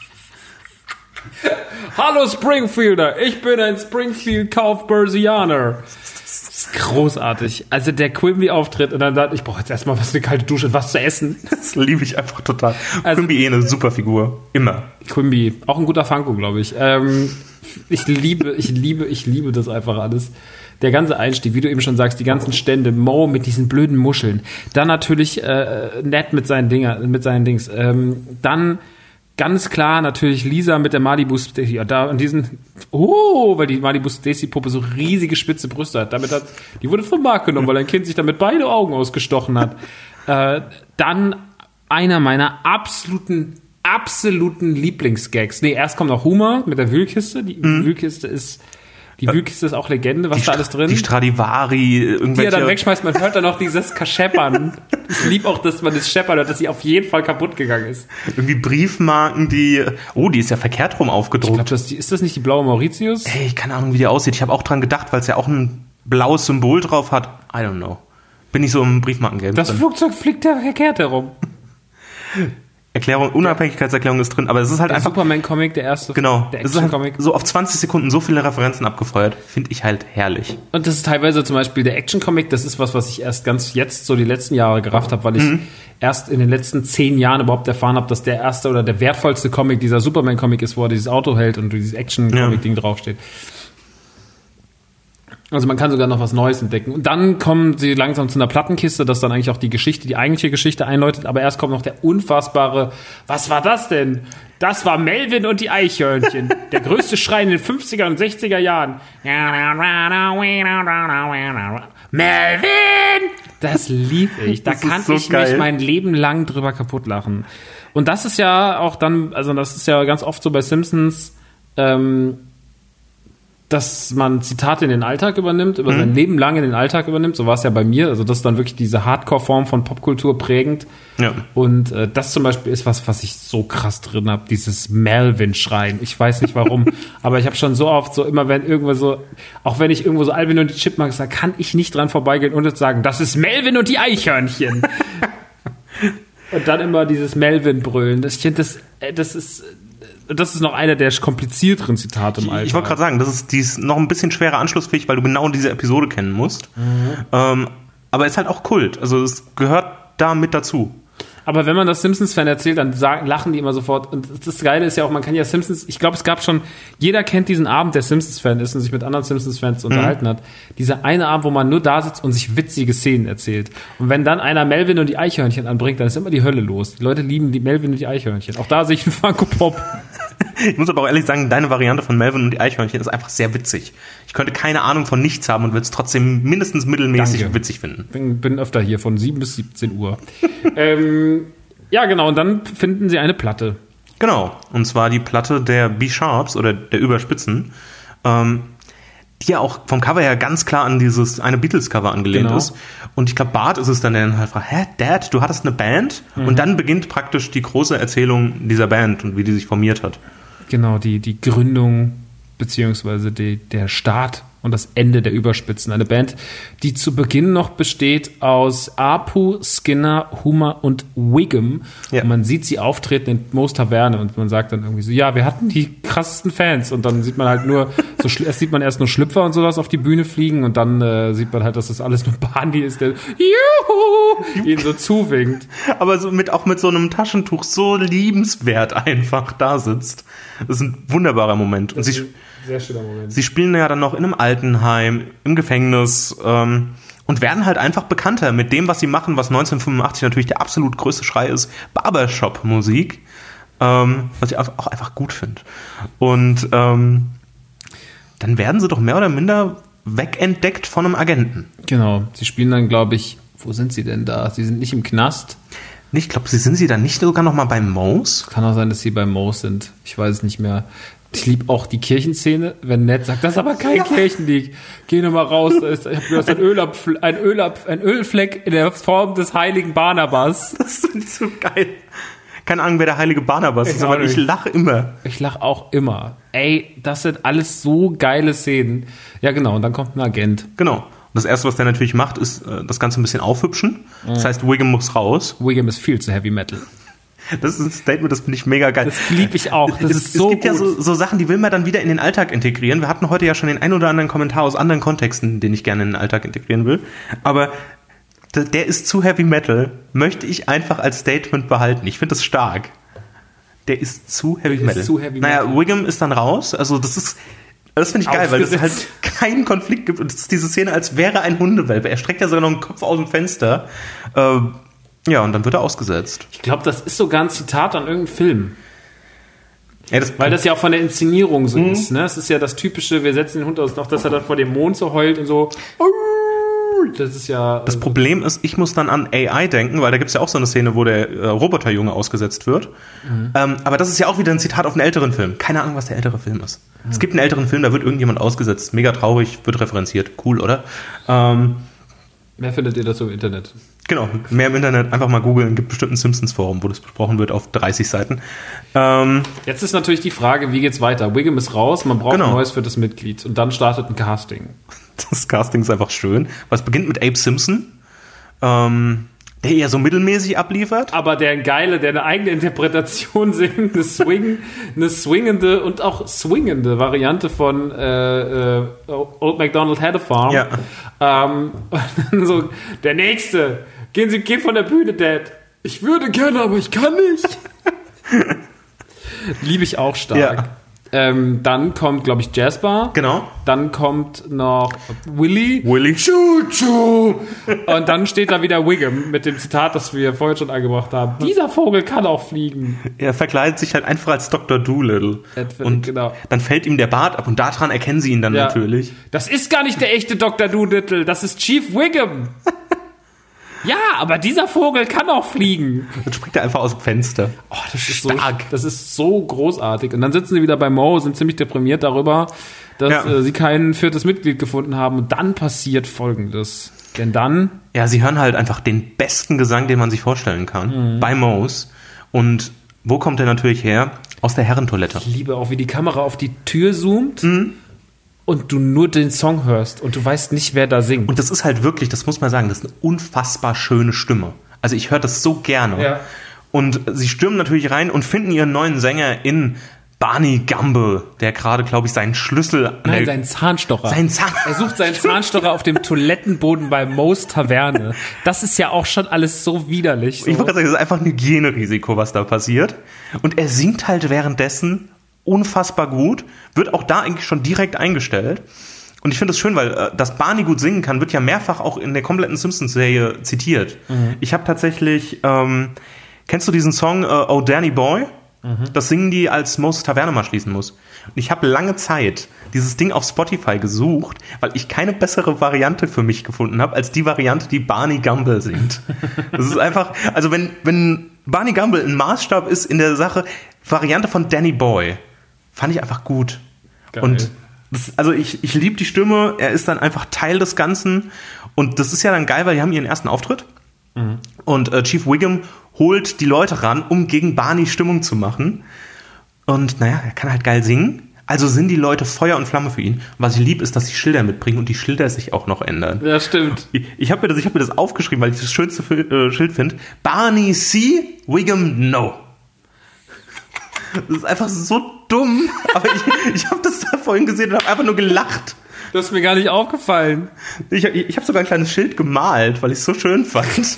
Hallo Springfielder, ich bin ein Springfield-Kaufbörsianer. Großartig. Also der Quimby-Auftritt und dann sagt, ich brauche jetzt erstmal was, eine kalte Dusche und was zu essen. Das liebe ich einfach total. Also, Quimby eh eine super Figur. Immer. Quimby, auch ein guter Funko, glaube ich. Ähm, ich liebe, ich liebe, ich liebe das einfach alles. Der ganze Einstieg, wie du eben schon sagst, die ganzen Stände, Mo mit diesen blöden Muscheln. Dann natürlich äh, Ned mit seinen Dinger, mit seinen Dings. Ähm, dann ganz klar natürlich Lisa mit der Malibu Stacy. Ja, da an diesen, oh, weil die Malibu Stacy Puppe so riesige spitze Brüste hat. Damit hat, die wurde vom Markt genommen, weil ein Kind sich damit beide Augen ausgestochen hat. äh, dann einer meiner absoluten, absoluten Lieblingsgags. Nee, erst kommt noch Humor mit der Wühlkiste. Die mhm. Wühlkiste ist, die Wühlkiste ist auch Legende. Was die da alles drin? Die Stradivari, irgendwelche. Die er dann wegschmeißt, man hört dann noch dieses Kascheppern. Ich liebe auch, dass man das Scheppern hört, dass sie auf jeden Fall kaputt gegangen ist. Irgendwie Briefmarken, die, oh, die ist ja verkehrt rum aufgedruckt. Ich glaub, das, ist das nicht die blaue Mauritius? Ey, ich keine Ahnung, wie die aussieht. Ich habe auch dran gedacht, weil es ja auch ein blaues Symbol drauf hat. I don't know. Bin ich so im Briefmarken-Game Das drin. Flugzeug fliegt da verkehrt herum. Erklärung, Unabhängigkeitserklärung ist drin, aber es ist halt der einfach... Superman-Comic, der erste. Genau. Der Action-Comic. Halt so auf zwanzig Sekunden so viele Referenzen abgefeuert, finde ich halt herrlich. Und das ist teilweise zum Beispiel der Action-Comic, das ist was, was ich erst ganz jetzt so die letzten Jahre gerafft habe, weil ich mhm. erst in den letzten zehn Jahren überhaupt erfahren habe, dass der erste oder der wertvollste Comic dieser Superman-Comic ist, wo er dieses Auto hält und dieses Action-Comic-Ding ja. draufsteht. Also man kann sogar noch was Neues entdecken. Und dann kommen sie langsam zu einer Plattenkiste, das dann eigentlich auch die Geschichte, die eigentliche Geschichte einläutet. Aber erst kommt noch der unfassbare, was war das denn? Das war Melvin und die Eichhörnchen. Der größte Schrei in den fünfziger und sechziger Jahren. Melvin! Das lieb ich. Da das kann so ich geil. mich mein Leben lang drüber kaputt lachen. Und das ist ja auch dann, also das ist ja ganz oft so bei Simpsons, ähm, dass man Zitate in den Alltag übernimmt, über mhm. sein Leben lang in den Alltag übernimmt. So war es ja bei mir. Also das ist dann wirklich diese Hardcore-Form von Popkultur prägend. Ja. Und äh, das zum Beispiel ist was, was ich so krass drin habe, dieses Melvin-Schreien. Ich weiß nicht warum, aber ich habe schon so oft so immer, wenn irgendwo so, auch wenn ich irgendwo so Alvin und die Chipmunks sage, kann ich nicht dran vorbeigehen und jetzt sagen, das ist Melvin und die Eichhörnchen. Und dann immer dieses Melvin-Brüllen. Das, ich finde, das, das ist... Das ist noch einer der komplizierteren Zitate im Alltag. Ich wollte gerade sagen, das ist, die ist noch ein bisschen schwerer anschlussfähig, weil du genau diese Episode kennen musst. Mhm. Ähm, aber ist halt auch Kult. Also es gehört da mit dazu. Aber wenn man das Simpsons-Fan erzählt, dann sagen, lachen die immer sofort. Und das Geile ist ja auch, man kann ja Simpsons, ich glaube, es gab schon, jeder kennt diesen Abend, der Simpsons-Fan ist und sich mit anderen Simpsons-Fans unterhalten mhm. hat. Dieser eine Abend, wo man nur da sitzt und sich witzige Szenen erzählt. Und wenn dann einer Melvin und die Eichhörnchen anbringt, dann ist immer die Hölle los. Die Leute lieben die Melvin und die Eichhörnchen. Auch da sehe ich einen Funko-Pop. Ich muss aber auch ehrlich sagen, deine Variante von Melvin und die Eichhörnchen ist einfach sehr witzig. Ich könnte keine Ahnung von nichts haben und würde es trotzdem mindestens mittelmäßig Danke. witzig finden. Bin, bin öfter hier, von sieben bis siebzehn Uhr. ähm, ja, genau, und dann finden sie eine Platte. Genau, und zwar die Platte der B-Sharps oder der Überspitzen, ähm, die ja auch vom Cover her ganz klar an dieses eine Beatles-Cover angelehnt genau. ist. Und ich glaube, Bart ist es dann, der dann halt fragt, hä, Dad, du hattest eine Band? Mhm. Und dann beginnt praktisch die große Erzählung dieser Band und wie die sich formiert hat. Genau, die, die Gründung beziehungsweise die, der Start und das Ende der Überspitzen. Eine Band, die zu Beginn noch besteht aus Apu, Skinner, Hummer und Wiggum. Ja. Und man sieht sie auftreten in Moos Taverne und man sagt dann irgendwie so, ja, wir hatten die krassesten Fans. Und dann sieht man halt nur, so erst sieht man erst nur Schlüpfer und sowas auf die Bühne fliegen und dann äh, sieht man halt, dass das alles nur Barney ist, der Juhu, ihn so zuwinkt. Aber so mit, auch mit so einem Taschentuch so liebenswert einfach da sitzt. Das ist ein wunderbarer Moment. Und sie Sehr schöner Moment. Sie spielen ja dann noch in einem Altenheim, im Gefängnis ähm, und werden halt einfach bekannter mit dem, was sie machen, was neunzehnhundertfünfundachtzig natürlich der absolut größte Schrei ist, Barbershop-Musik, ähm, was ich auch einfach gut finde. Und ähm, dann werden sie doch mehr oder minder wegentdeckt von einem Agenten. Genau. Sie spielen dann, glaube ich, wo sind sie denn da? Sie sind nicht im Knast. Ich glaube, sie sind sie dann nicht sogar noch mal beim Mose? Kann auch sein, dass sie beim Mose sind. Ich weiß es nicht mehr. Ich liebe auch die Kirchenszene, wenn Ned sagt, das ist aber kein ja. Kirchenlied. Geh noch mal raus, da ist, ich hab gehört, ein, Ölab, ein, Ölab, ein Ölfleck in der Form des heiligen Barnabas. Das ist nicht so geil. Keine Ahnung, wer der heilige Barnabas ich ist, aber ich lache immer. Ich lache auch immer. Ey, das sind alles so geile Szenen. Ja, genau, und dann kommt ein Agent. Genau. Und das Erste, was der natürlich macht, ist das Ganze ein bisschen aufhübschen. Mhm. Das heißt, Wiggum muss raus. Wiggum ist viel zu Heavy Metal. Das ist ein Statement, das finde ich mega geil. Das liebe ich auch. Das es, ist so Es gibt gut. ja so, so Sachen, die will man dann wieder in den Alltag integrieren. Wir hatten heute ja schon den ein oder anderen Kommentar aus anderen Kontexten, den ich gerne in den Alltag integrieren will. Aber der, der ist zu Heavy Metal, möchte ich einfach als Statement behalten. Ich finde das stark. Der ist zu Heavy der Metal. Ist zu Heavy naja, Metal. Wiggum ist dann raus. Also das ist, das finde ich geil, weil es halt keinen Konflikt gibt. Und es ist diese Szene, als wäre ein Hundewelpe. Er streckt ja sogar noch einen Kopf aus dem Fenster. Ähm, Ja, und dann wird er ausgesetzt. Ich glaube, das ist sogar ein Zitat an irgendeinem Film. Ja, das Weil das ja auch von der Inszenierung so mhm. ist. Ne? Es ist ja das Typische, wir setzen den Hund aus, noch, dass er dann vor dem Mond so heult und so. Das ist ja. Das Problem ist, ich muss dann an A I denken, weil da gibt es ja auch so eine Szene, wo der äh, Roboterjunge ausgesetzt wird. Mhm. Ähm, aber das ist ja auch wieder ein Zitat auf einen älteren Film. Keine Ahnung, was der ältere Film ist. Mhm. Es gibt einen älteren Film, da wird irgendjemand ausgesetzt. Mega traurig, wird referenziert. Cool, oder? Ähm, Mehr findet ihr dazu im Internet? Genau, mehr im Internet. Einfach mal googeln. Gibt bestimmt ein Simpsons-Forum, wo das besprochen wird auf dreißig Seiten. Ähm, Jetzt ist natürlich die Frage, wie geht's weiter? Wiggum ist raus, man braucht genau. ein neues viertes Mitglied. Und dann startet ein Casting. Das Casting ist einfach schön. Was beginnt mit Abe Simpson, ähm, der eher so mittelmäßig abliefert. Aber der Geile, der eine eigene Interpretation singt, eine, swing, eine swingende und auch swingende Variante von äh, äh, Old MacDonald Had a Farm. Ja. Ähm, und dann so, der Nächste, gehen Sie, gehen von der Bühne, Dad. Ich würde gerne, aber ich kann nicht. Liebe ich auch stark. Ja. Ähm, dann kommt, glaube ich, Jasper. Genau. Dann kommt noch Willy. Willy. Choo-choo. Und dann steht da wieder Wiggum mit dem Zitat, das wir vorhin schon angebracht haben. Dieser Vogel kann auch fliegen. Er verkleidet sich halt einfach als Doktor Dolittle. Und genau. Dann fällt ihm der Bart ab und daran erkennen sie ihn dann ja. natürlich. Das ist gar nicht der echte Doktor Dolittle, das ist Chief Wiggum. Ja, aber dieser Vogel kann auch fliegen. Dann springt er einfach aus dem Fenster. Oh, das ist stark. So, das ist so großartig. Und dann sitzen sie wieder bei Mo, sind ziemlich deprimiert darüber, dass ja. äh, sie kein viertes Mitglied gefunden haben. Und dann passiert Folgendes. Denn dann... Ja, sie hören halt einfach den besten Gesang, den man sich vorstellen kann. Mhm. Bei Mo's. Und wo kommt der natürlich her? Aus der Herrentoilette. Ich liebe auch, wie die Kamera auf die Tür zoomt. Mhm. Und du nur den Song hörst und du weißt nicht, wer da singt. Und das ist halt wirklich, das muss man sagen, das ist eine unfassbar schöne Stimme. Also ich höre das so gerne. Ja. Und sie stürmen natürlich rein und finden ihren neuen Sänger in Barney Gumble, der gerade, glaube ich, seinen Schlüssel... Nein, seinen Zahnstocher. Seinen Zahn er sucht seinen Zahnstocher auf dem Toilettenboden bei Mo's Taverne. Das ist ja auch schon alles so widerlich. So. Ich wollte gerade sagen, das ist einfach ein Hygienerisiko, was da passiert. Und er singt halt währenddessen unfassbar gut, wird auch da eigentlich schon direkt eingestellt. Und ich finde es schön, weil äh, dass Barney gut singen kann, wird ja mehrfach auch in der kompletten Simpsons-Serie zitiert. Mhm. Ich habe tatsächlich, ähm, kennst du diesen Song äh, Oh Danny Boy? Mhm. Das singen die, als Mo's Taverne mal schließen muss. Und ich habe lange Zeit dieses Ding auf Spotify gesucht, weil ich keine bessere Variante für mich gefunden habe, als die Variante, die Barney Gumble singt. Das ist einfach, also wenn, wenn Barney Gumble ein Maßstab ist in der Sache, Variante von Danny Boy, fand ich einfach gut. Geil. Und das, also ich, ich liebe die Stimme, er ist dann einfach Teil des Ganzen und das ist ja dann geil, weil die haben ihren ersten Auftritt mhm. und äh, Chief Wiggum holt die Leute ran, um gegen Barney Stimmung zu machen und naja, er kann halt geil singen, also sind die Leute Feuer und Flamme für ihn. Und was ich liebe, ist, dass die Schilder mitbringen und die Schilder sich auch noch ändern. Ja, stimmt. Ich, ich habe mir, das, ich hab mir das aufgeschrieben, weil ich das schönste äh, Schild finde. Barney C, Wiggum No. Das ist einfach so dumm, aber ich, ich habe das da vorhin gesehen und habe einfach nur gelacht. Das ist mir gar nicht aufgefallen. Ich, ich, ich habe sogar ein kleines Schild gemalt, weil ich es so schön fand.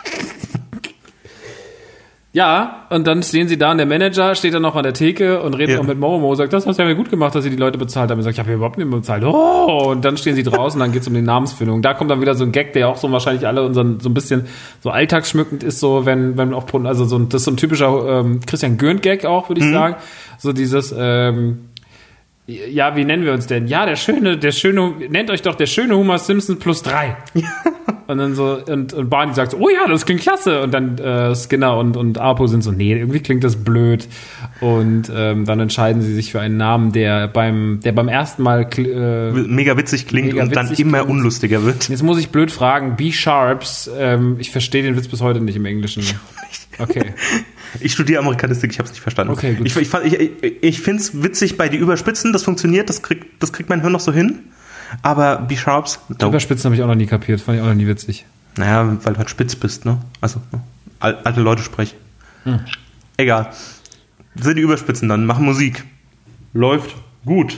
Ja, und dann stehen sie da und der Manager steht dann noch an der Theke und redet ja. auch mit Mo. Mo sagt, das hast du ja gut gemacht, dass sie die Leute bezahlt haben. Er sagt, ich habe überhaupt nicht mehr bezahlt. Oh, und dann stehen sie draußen, dann geht's um die Namensfindung. Da kommt dann wieder so ein Gag, der auch so wahrscheinlich alle unseren so ein bisschen so alltagsschmückend ist, so wenn wenn auch also so das ist so ein typischer ähm, Christian Gürnt-Gag auch, würde ich mhm. sagen. So dieses ähm, ja, wie nennen wir uns denn? Ja, der schöne, der schöne, nennt euch doch der schöne Homer Simpson plus drei. Und dann so, und, und Barney sagt so, oh ja, das klingt klasse. Und dann äh, Skinner und, und Apo sind so, nee, irgendwie klingt das blöd. Und ähm, dann entscheiden sie sich für einen Namen, der beim, der beim ersten Mal äh, mega witzig klingt mega und witzig dann immer klingt. Unlustiger wird. Jetzt muss ich blöd fragen, B-Sharps, ähm, ich verstehe den Witz bis heute nicht im Englischen. Okay. Ich studiere Amerikanistik, ich habe es nicht verstanden. Okay, gut. Ich, ich, ich, ich finde es witzig bei die Überspitzen, das funktioniert, das kriegt, das kriegt mein Hirn noch so hin. Aber B-Sharps... No. Überspitzen habe ich auch noch nie kapiert, fand ich auch noch nie witzig. Naja, weil du halt spitz bist, ne? Also, ne? Alte Leute sprechen. Hm. Egal. Sind die Überspitzen dann, machen Musik. Läuft gut.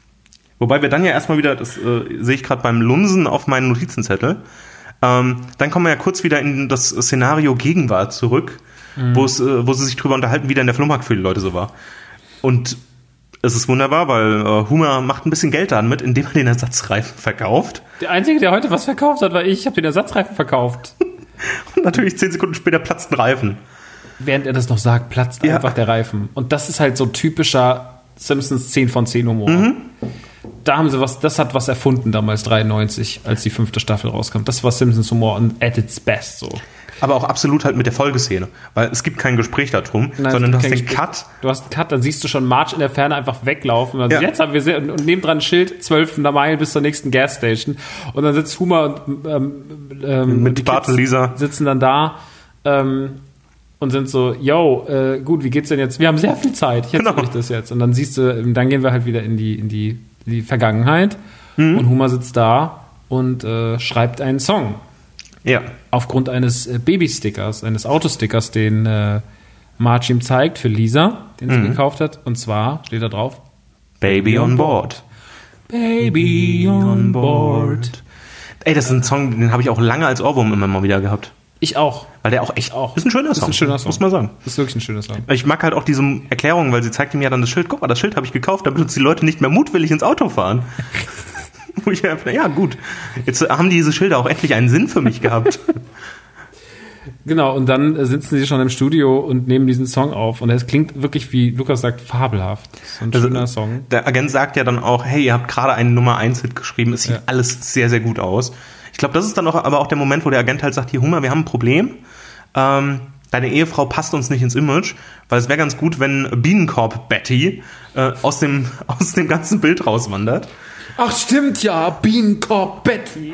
Wobei wir dann ja erstmal wieder, das äh, sehe ich gerade beim Lunsen auf meinen Notizenzettel, ähm, dann kommen wir ja kurz wieder in das Szenario Gegenwart zurück, mhm. wo es, äh, wo sie sich drüber unterhalten, wie dann der Flohmarkt für die Leute so war. Und es ist wunderbar, weil äh, Homer macht ein bisschen Geld damit, indem er den Ersatzreifen verkauft. Der Einzige, der heute was verkauft hat, war ich. Ich habe den Ersatzreifen verkauft. Und natürlich zehn Sekunden später platzt ein Reifen. Während er das noch sagt, platzt ja. einfach der Reifen. Und das ist halt so typischer Simpsons zehn von zehn Humor. Mhm. Da haben sie was, das hat was erfunden damals, dreiundneunzig, als die fünfte Staffel rauskam. Das war Simpsons Humor at its best, so. Aber auch absolut halt mit der Folgeszene. Weil es gibt kein Gespräch darum, Nein, sondern du hast den Gespräch. Cut. Du hast einen Cut, dann siehst du schon Marge in der Ferne einfach weglaufen. Also ja. Jetzt haben wir sehr, und nebendran ein Schild, zwölf Meilen bis zur nächsten Gasstation. Und dann sitzt Homer und ähm, ähm, mit Bart und Lisa sitzen dann da ähm, und sind so, yo, äh, gut, wie geht's denn jetzt? Wir haben sehr viel Zeit. Ich erzähle genau. euch das jetzt. Und dann siehst du, dann gehen wir halt wieder in die, in die, in die Vergangenheit. Mhm. Und Homer sitzt da und äh, schreibt einen Song. Ja. Aufgrund eines äh, Babystickers, eines Autostickers, den äh, Marge ihm zeigt für Lisa, den sie mhm. gekauft hat. Und zwar steht da drauf: Baby on board. Baby on board. Ey, das ist ein Song, den habe ich auch lange als Ohrwurm immer mal wieder gehabt. Ich auch. Weil der auch echt auch. Ist ein schöner Song. Ist ein schöner Song. Muss man sagen. Ist wirklich ein schöner Song. Ich mag halt auch diese Erklärung, weil sie zeigt ihm ja dann das Schild. Guck mal, das Schild habe ich gekauft, damit uns die Leute nicht mehr mutwillig ins Auto fahren. Wo ich einfach, ja gut, jetzt haben diese Schilder auch endlich einen Sinn für mich gehabt. Genau, und dann sitzen sie schon im Studio und nehmen diesen Song auf. Und es klingt wirklich, wie Lukas sagt, fabelhaft. So ein also, schöner Song. Der Agent sagt ja dann auch, hey, ihr habt gerade einen Nummer eins Hit geschrieben. Es sieht ja. alles sehr, sehr gut aus. Ich glaube, das ist dann auch, aber auch der Moment, wo der Agent halt sagt, hier, Homer, wir haben ein Problem. Ähm, deine Ehefrau passt uns nicht ins Image, weil es wäre ganz gut, wenn Bienenkorb Betty äh, aus dem, aus dem ganzen Bild rauswandert. Ach, stimmt ja, Bienenkorb Betty.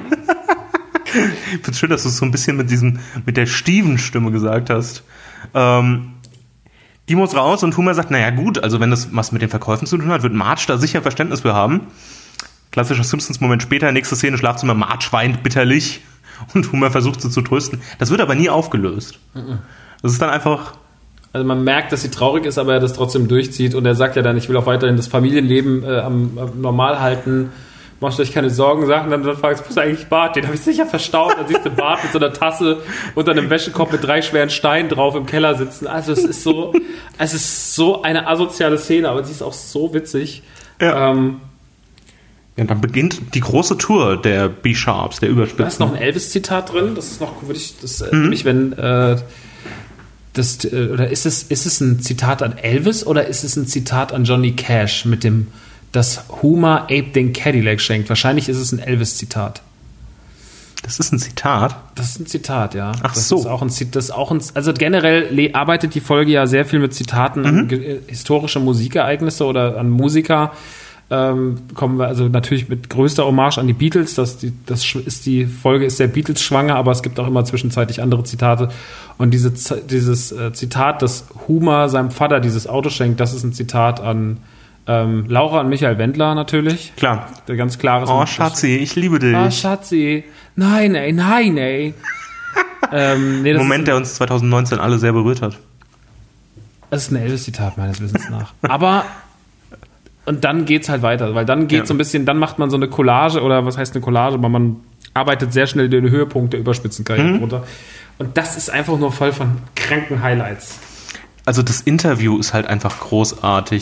Ich find's schön, dass du es so ein bisschen mit diesem, mit der Steven-Stimme gesagt hast. Ähm, die muss raus und Homer sagt, naja gut, also wenn das was mit den Verkäufen zu tun hat, wird Marge da sicher Verständnis für haben. Klassischer Simpsons-Moment später, nächste Szene, Schlafzimmer, Marge weint bitterlich und Homer versucht sie zu trösten. Das wird aber nie aufgelöst. Mhm. Das ist dann einfach... Also man merkt, dass sie traurig ist, aber er das trotzdem durchzieht. Und er sagt ja dann, ich will auch weiterhin das Familienleben äh, am, am normal halten. Macht euch keine Sorgen, Sachen. Dann, dann fragst du, wo ist eigentlich Bart? Den habe ich sicher verstaut. Dann siehst du Bart mit so einer Tasse unter einem Wäschekorb mit drei schweren Steinen drauf im Keller sitzen. Also es ist so, es ist so eine asoziale Szene, aber sie ist auch so witzig. Ja. Ähm, ja, dann beginnt die große Tour der B-Sharps, der Überspitzen. Da ist noch ein Elvis-Zitat drin. Das ist noch, würde ich, das, mhm. nämlich wenn... Äh, Das, oder ist es, ist es ein Zitat an Elvis oder ist es ein Zitat an Johnny Cash mit dem, dass Homer Abe den Cadillac schenkt? Wahrscheinlich ist es ein Elvis-Zitat. Das ist ein Zitat? Das ist ein Zitat, ja. Ach das so. Ist auch ein, das ist auch ein, also generell arbeitet die Folge ja sehr viel mit Zitaten mhm. an ge- historische Musikereignisse oder an Musiker. Ähm, kommen wir also natürlich mit größter Hommage an die Beatles. Das, die, das ist die Folge ist sehr Beatles schwanger, aber es gibt auch immer zwischenzeitlich andere Zitate. Und diese, dieses äh, Zitat, dass Homer seinem Vater dieses Auto schenkt, das ist ein Zitat an ähm, Laura und Michael Wendler natürlich. Klar. Der ganz klare. Oh Schatzi, ich liebe dich. Oh Schatzi, nein ey, nein ey. ähm, nee, das Moment, ist, der uns zwanzig neunzehn alle sehr berührt hat. Das ist ein Elvis-Zitat meines Wissens nach. Aber und dann geht's halt weiter, weil dann geht ja. so ein bisschen, dann macht man so eine Collage oder was heißt eine Collage, aber man arbeitet sehr schnell den Höhepunkt der Überspitzenkarriere mhm. runter. Und das ist einfach nur voll von kranken Highlights. Also das Interview ist halt einfach großartig.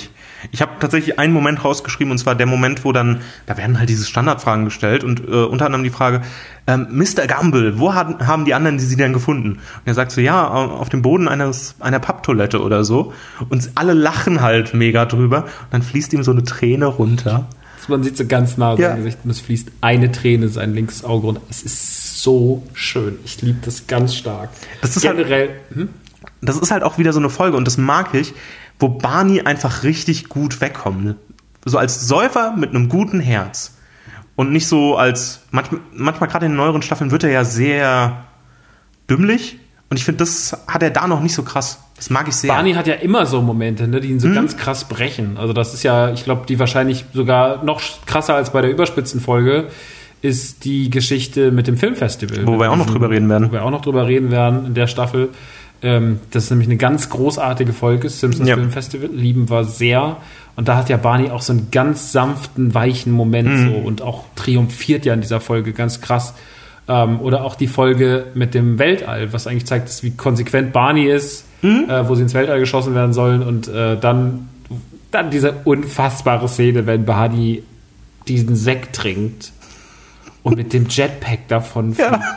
Ich habe tatsächlich einen Moment rausgeschrieben, und zwar der Moment, wo dann, da werden halt diese Standardfragen gestellt und äh, unter anderem die Frage, ähm, Mister Gumble, wo haben, haben die anderen die sie denn gefunden? Und er sagt so, ja, auf dem Boden eines, einer Papptoilette oder so. Und alle lachen halt mega drüber. Und dann fließt ihm so eine Träne runter. Man sieht so ganz nah Ja. sein Gesicht und es fließt eine Träne sein linkes Auge runter. Es ist so schön. Ich liebe das ganz stark. Das ist Generell, halt, hm? das ist halt auch wieder so eine Folge, und das mag ich, wo Barney einfach richtig gut wegkommt. So als Säufer mit einem guten Herz. Und nicht so als, manchmal, manchmal gerade in den neueren Staffeln wird er ja sehr dümmlich. Und ich finde, das hat er da noch nicht so krass. Das mag ich sehr. Barney hat ja immer so Momente, ne, die ihn so Hm? ganz krass brechen. Also das ist ja, ich glaube, die wahrscheinlich sogar noch krasser als bei der Überspitzenfolge ist die Geschichte mit dem Filmfestival. Wo wir auch noch drüber reden werden. Wo wir auch noch drüber reden werden in der Staffel. Ähm, das ist nämlich eine ganz großartige Folge, Simpsons Ja. Filmfestival. Lieben wir sehr. Und da hat ja Barney auch so einen ganz sanften, weichen Moment Mhm. so und auch triumphiert ja in dieser Folge ganz krass. Ähm, oder auch die Folge mit dem Weltall, was eigentlich zeigt, dass wie konsequent Barney ist, Mhm. äh, wo sie ins Weltall geschossen werden sollen. Und äh, dann, dann diese unfassbare Szene, wenn Barney diesen Sekt trinkt und mit dem Jetpack davon fliegt. Ja.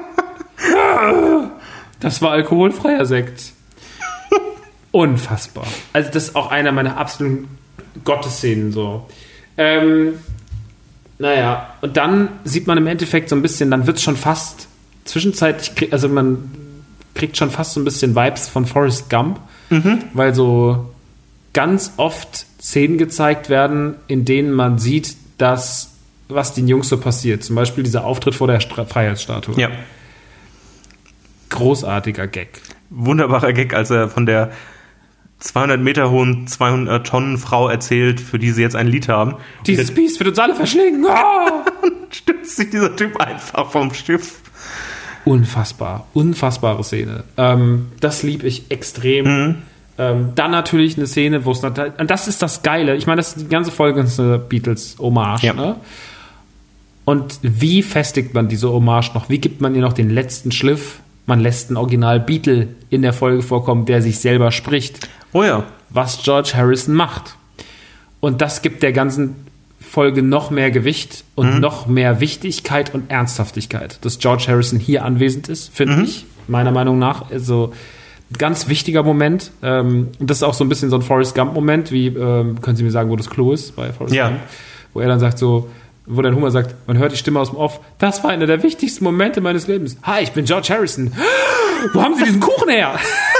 Das war alkoholfreier Sekt. Unfassbar. Also das ist auch einer meiner absoluten Gottesszenen so. Ähm, naja, und dann sieht man im Endeffekt so ein bisschen, dann wird es schon fast zwischenzeitlich, krieg, also man kriegt schon fast so ein bisschen Vibes von Forrest Gump, Mhm. weil so ganz oft Szenen gezeigt werden, in denen man sieht, dass was den Jungs so passiert. Zum Beispiel dieser Auftritt vor der Stra- Freiheitsstatue. Ja. Großartiger Gag. Wunderbarer Gag, als er von der zweihundert Meter hohen zweihundert Tonnen Frau erzählt, für die sie jetzt ein Lied haben. Dieses Und Biest wird uns alle verschlingen. Ah! dann stürzt sich dieser Typ einfach vom Schiff. Unfassbar. Unfassbare Szene. Ähm, das liebe ich extrem. Mhm. Ähm, dann natürlich eine Szene, wo es natürlich, und das ist das Geile. Ich meine, das ist die ganze Folge ist eine Beatles-Hommage. Ja. Ne? Und wie festigt man diese Hommage noch? Wie gibt man ihr noch den letzten Schliff? Man lässt einen Original-Beatle in der Folge vorkommen, der sich selber spricht. Oh ja. Was George Harrison macht. Und das gibt der ganzen Folge noch mehr Gewicht und Mhm. noch mehr Wichtigkeit und Ernsthaftigkeit, dass George Harrison hier anwesend ist, finde Mhm. ich, meiner Meinung nach. Also ein ganz wichtiger Moment. Ähm, und das ist auch so ein bisschen so ein Forrest Gump-Moment, wie, ähm, können Sie mir sagen, wo das Klo ist bei Forrest Ja. Gump? Wo er dann sagt so, wo dann Homer sagt, man hört die Stimme aus dem Off, das war einer der wichtigsten Momente meines Lebens. Hi, ich bin George Harrison. Wo haben Sie diesen Kuchen her?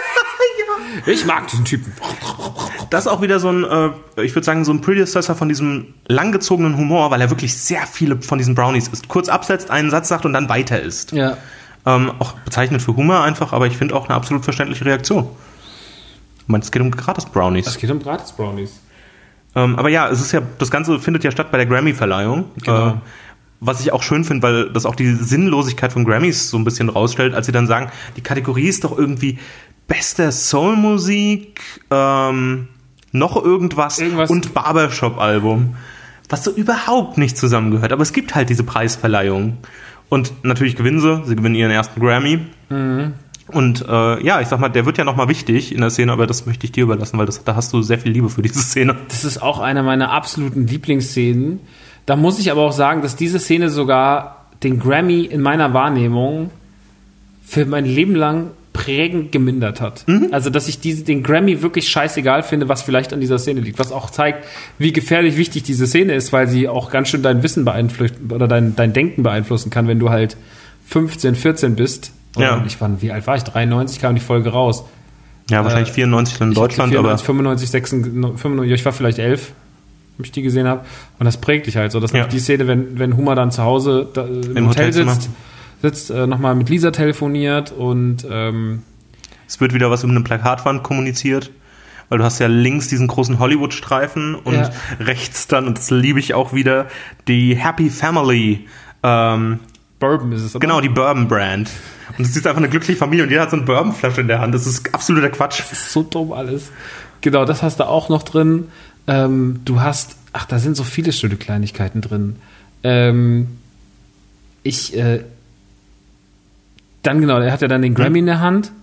Ich mag diesen Typen. Das ist auch wieder so ein, äh, ich würde sagen, so ein Predecessor von diesem langgezogenen Humor, weil er wirklich sehr viele von diesen Brownies isst. Kurz absetzt, einen Satz sagt und dann weiter isst. Ja. Ähm, auch bezeichnet für Humor einfach, aber ich finde auch eine absolut verständliche Reaktion. Ich meine, es geht um Gratis-Brownies. Es geht um Gratis-Brownies. Ähm, aber ja, es ist ja, das Ganze findet ja statt bei der Grammy-Verleihung. Genau. Äh, was ich auch schön finde, weil das auch die Sinnlosigkeit von Grammys so ein bisschen rausstellt, als sie dann sagen, die Kategorie ist doch irgendwie beste Soul-Musik, ähm, noch irgendwas, Irgendwas. und Barbershop-Album. Was so überhaupt nicht zusammengehört. Aber es gibt halt diese Preisverleihung. Und natürlich gewinnen sie. Sie gewinnen ihren ersten Grammy. Mhm. Und äh, ja, ich sag mal, der wird ja nochmal wichtig in der Szene, aber das möchte ich dir überlassen, weil das, da hast du sehr viel Liebe für diese Szene. Das ist auch eine meiner absoluten Lieblingsszenen. Da muss ich aber auch sagen, dass diese Szene sogar den Grammy in meiner Wahrnehmung für mein Leben lang prägend gemindert hat. Mhm. Also, dass ich diese, den Grammy wirklich scheißegal finde, was vielleicht an dieser Szene liegt. Was auch zeigt, wie gefährlich wichtig diese Szene ist, weil sie auch ganz schön dein Wissen beeinflusst oder dein, dein Denken beeinflussen kann, wenn du halt fünfzehn, vierzehn bist. Und Ja. ich war, wie alt war ich? dreiundneunzig kam die Folge raus. Ja, wahrscheinlich Äh, vierundneunzig in Ich Deutschland, hatte aber vierundneunzig, fünfundneunzig, sechsundneunzig, fünfundneunzig, ich war vielleicht elf, wenn ich die gesehen habe. Und das prägt dich halt so. Das Ja. ist die Szene, wenn, wenn Homer dann zu Hause da, im, Im Hotel Hotelzimmer. sitzt, sitzt äh, nochmal mit Lisa telefoniert und ähm, es wird wieder was über eine Plakatwand kommuniziert, weil du hast ja links diesen großen Hollywood-Streifen und Ja. rechts dann, und das liebe ich auch wieder, die Happy Family, ähm, Bourbon ist es, oder? genau, die Bourbon-Brand. Und es ist einfach eine glückliche Familie und jeder hat so eine Bourbonflasche in der Hand. Das ist absoluter Quatsch. Das ist so dumm alles. Genau, das hast du auch noch drin. Ähm, du hast, ach, da sind so viele schöne Kleinigkeiten drin. Ähm, ich, äh, dann genau, er hat ja dann den Grammy in der Hand.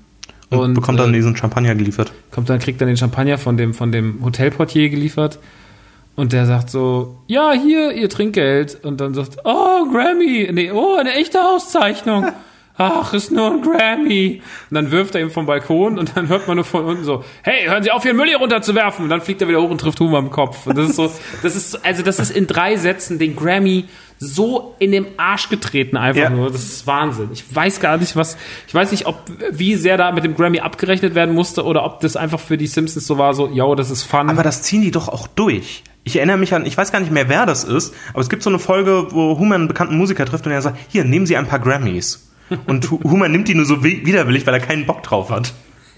Und, und bekommt dann äh, diesen Champagner geliefert. Kommt dann, kriegt dann den Champagner von dem, von dem Hotelportier geliefert. Und der sagt so, ja, hier, ihr Trinkgeld. Und dann sagt, oh, Grammy. Nee, oh, eine echte Auszeichnung. Ach, ist nur ein Grammy. Und dann wirft er ihm vom Balkon und dann hört man nur von unten so, hey, hören Sie auf, Ihren Müll hier runterzuwerfen. Und dann fliegt er wieder hoch und trifft Homer im Kopf. Und das ist so, das ist, also das ist in drei Sätzen den Grammy so in dem Arsch getreten einfach ja. nur. Das ist Wahnsinn. Ich weiß gar nicht, was, ich weiß nicht, ob, wie sehr da mit dem Grammy abgerechnet werden musste oder ob das einfach für die Simpsons so war, so, yo, das ist fun. Aber das ziehen die doch auch durch. Ich erinnere mich an, ich weiß gar nicht mehr, wer das ist, aber es gibt so eine Folge, wo Homer einen bekannten Musiker trifft und er sagt, hier, nehmen Sie ein paar Grammys. Und Homer nimmt die nur so widerwillig, weil er keinen Bock drauf hat.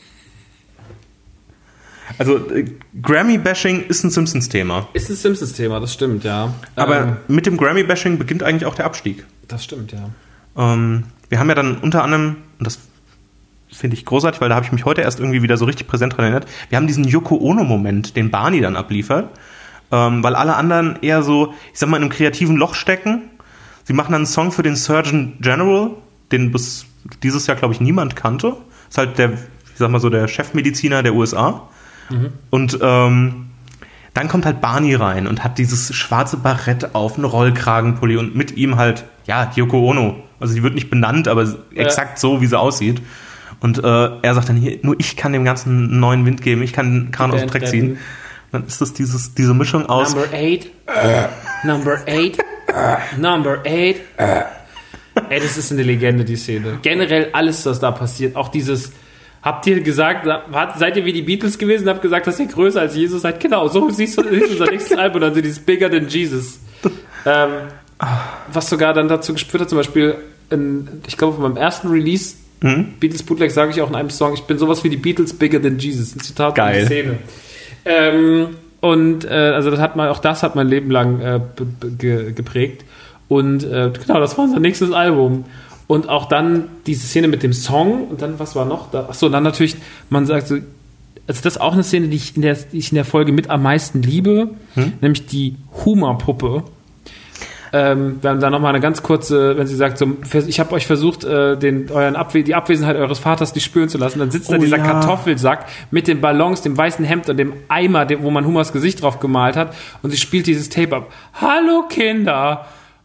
Also äh, Grammy-Bashing ist ein Simpsons-Thema. Ist ein Simpsons-Thema, das stimmt, ja. Aber ähm, mit dem Grammy-Bashing beginnt eigentlich auch der Abstieg. Das stimmt, ja. Ähm, wir haben ja dann unter anderem, und das finde ich großartig, weil da habe ich mich heute erst irgendwie wieder so richtig präsent dran erinnert, wir haben diesen Yoko Ono-Moment, den Barney dann abliefert, ähm, weil alle anderen eher so, ich sag mal, in einem kreativen Loch stecken. Sie machen dann einen Song für den Surgeon General, den bis dieses Jahr, glaube ich, niemand kannte. Ist halt der, ich sag mal so, der Chefmediziner der U S A. Mhm. Und ähm, dann kommt halt Barney rein und hat dieses schwarze Barett auf, einen Rollkragenpulli und mit ihm halt, ja, Yoko Ono. Also die wird nicht benannt, aber ja. exakt so, wie sie aussieht. Und äh, er sagt dann hier, nur ich kann dem Ganzen einen neuen Wind geben, ich kann den Kahn aus dem Dreck ziehen. Dann ist das dieses, diese Mischung aus... Number eight, uh, number eight, uh, number eight, uh. Ey, das ist eine Legende, die Szene. Generell alles, was da passiert. Auch dieses, habt ihr gesagt, seid ihr wie die Beatles gewesen, habt gesagt, dass ihr größer als Jesus seid? Genau, so siehst du unser nächstes Album, dann sind dieses Bigger Than Jesus. Ähm, was sogar dann dazu geführt hat, zum Beispiel, in, ich glaube, beim ersten Release, mhm. Beatles Bootleg, sage ich auch in einem Song, ich bin sowas wie die Beatles Bigger Than Jesus. Ein Zitat von der Szene. Ähm, und äh, also das hat man, auch das hat mein Leben lang äh, ge- geprägt. Und äh, genau, das war unser nächstes Album. Und auch dann diese Szene mit dem Song. Und dann, was war noch da? Achso, dann natürlich, man sagt so, also das ist auch eine Szene, die ich in der, die ich in der Folge mit am meisten liebe. Hm? Nämlich die Homer-Puppe. Ähm, wir haben da nochmal eine ganz kurze, wenn sie sagt, so, ich habe euch versucht, äh, den, euren Abwe- die Abwesenheit eures Vaters nicht spüren zu lassen. Dann sitzt oh, da dieser ja. Kartoffelsack mit den Ballons, dem weißen Hemd und dem Eimer, dem, wo man Homers Gesicht drauf gemalt hat. Und sie spielt dieses Tape ab. Hallo Kinder!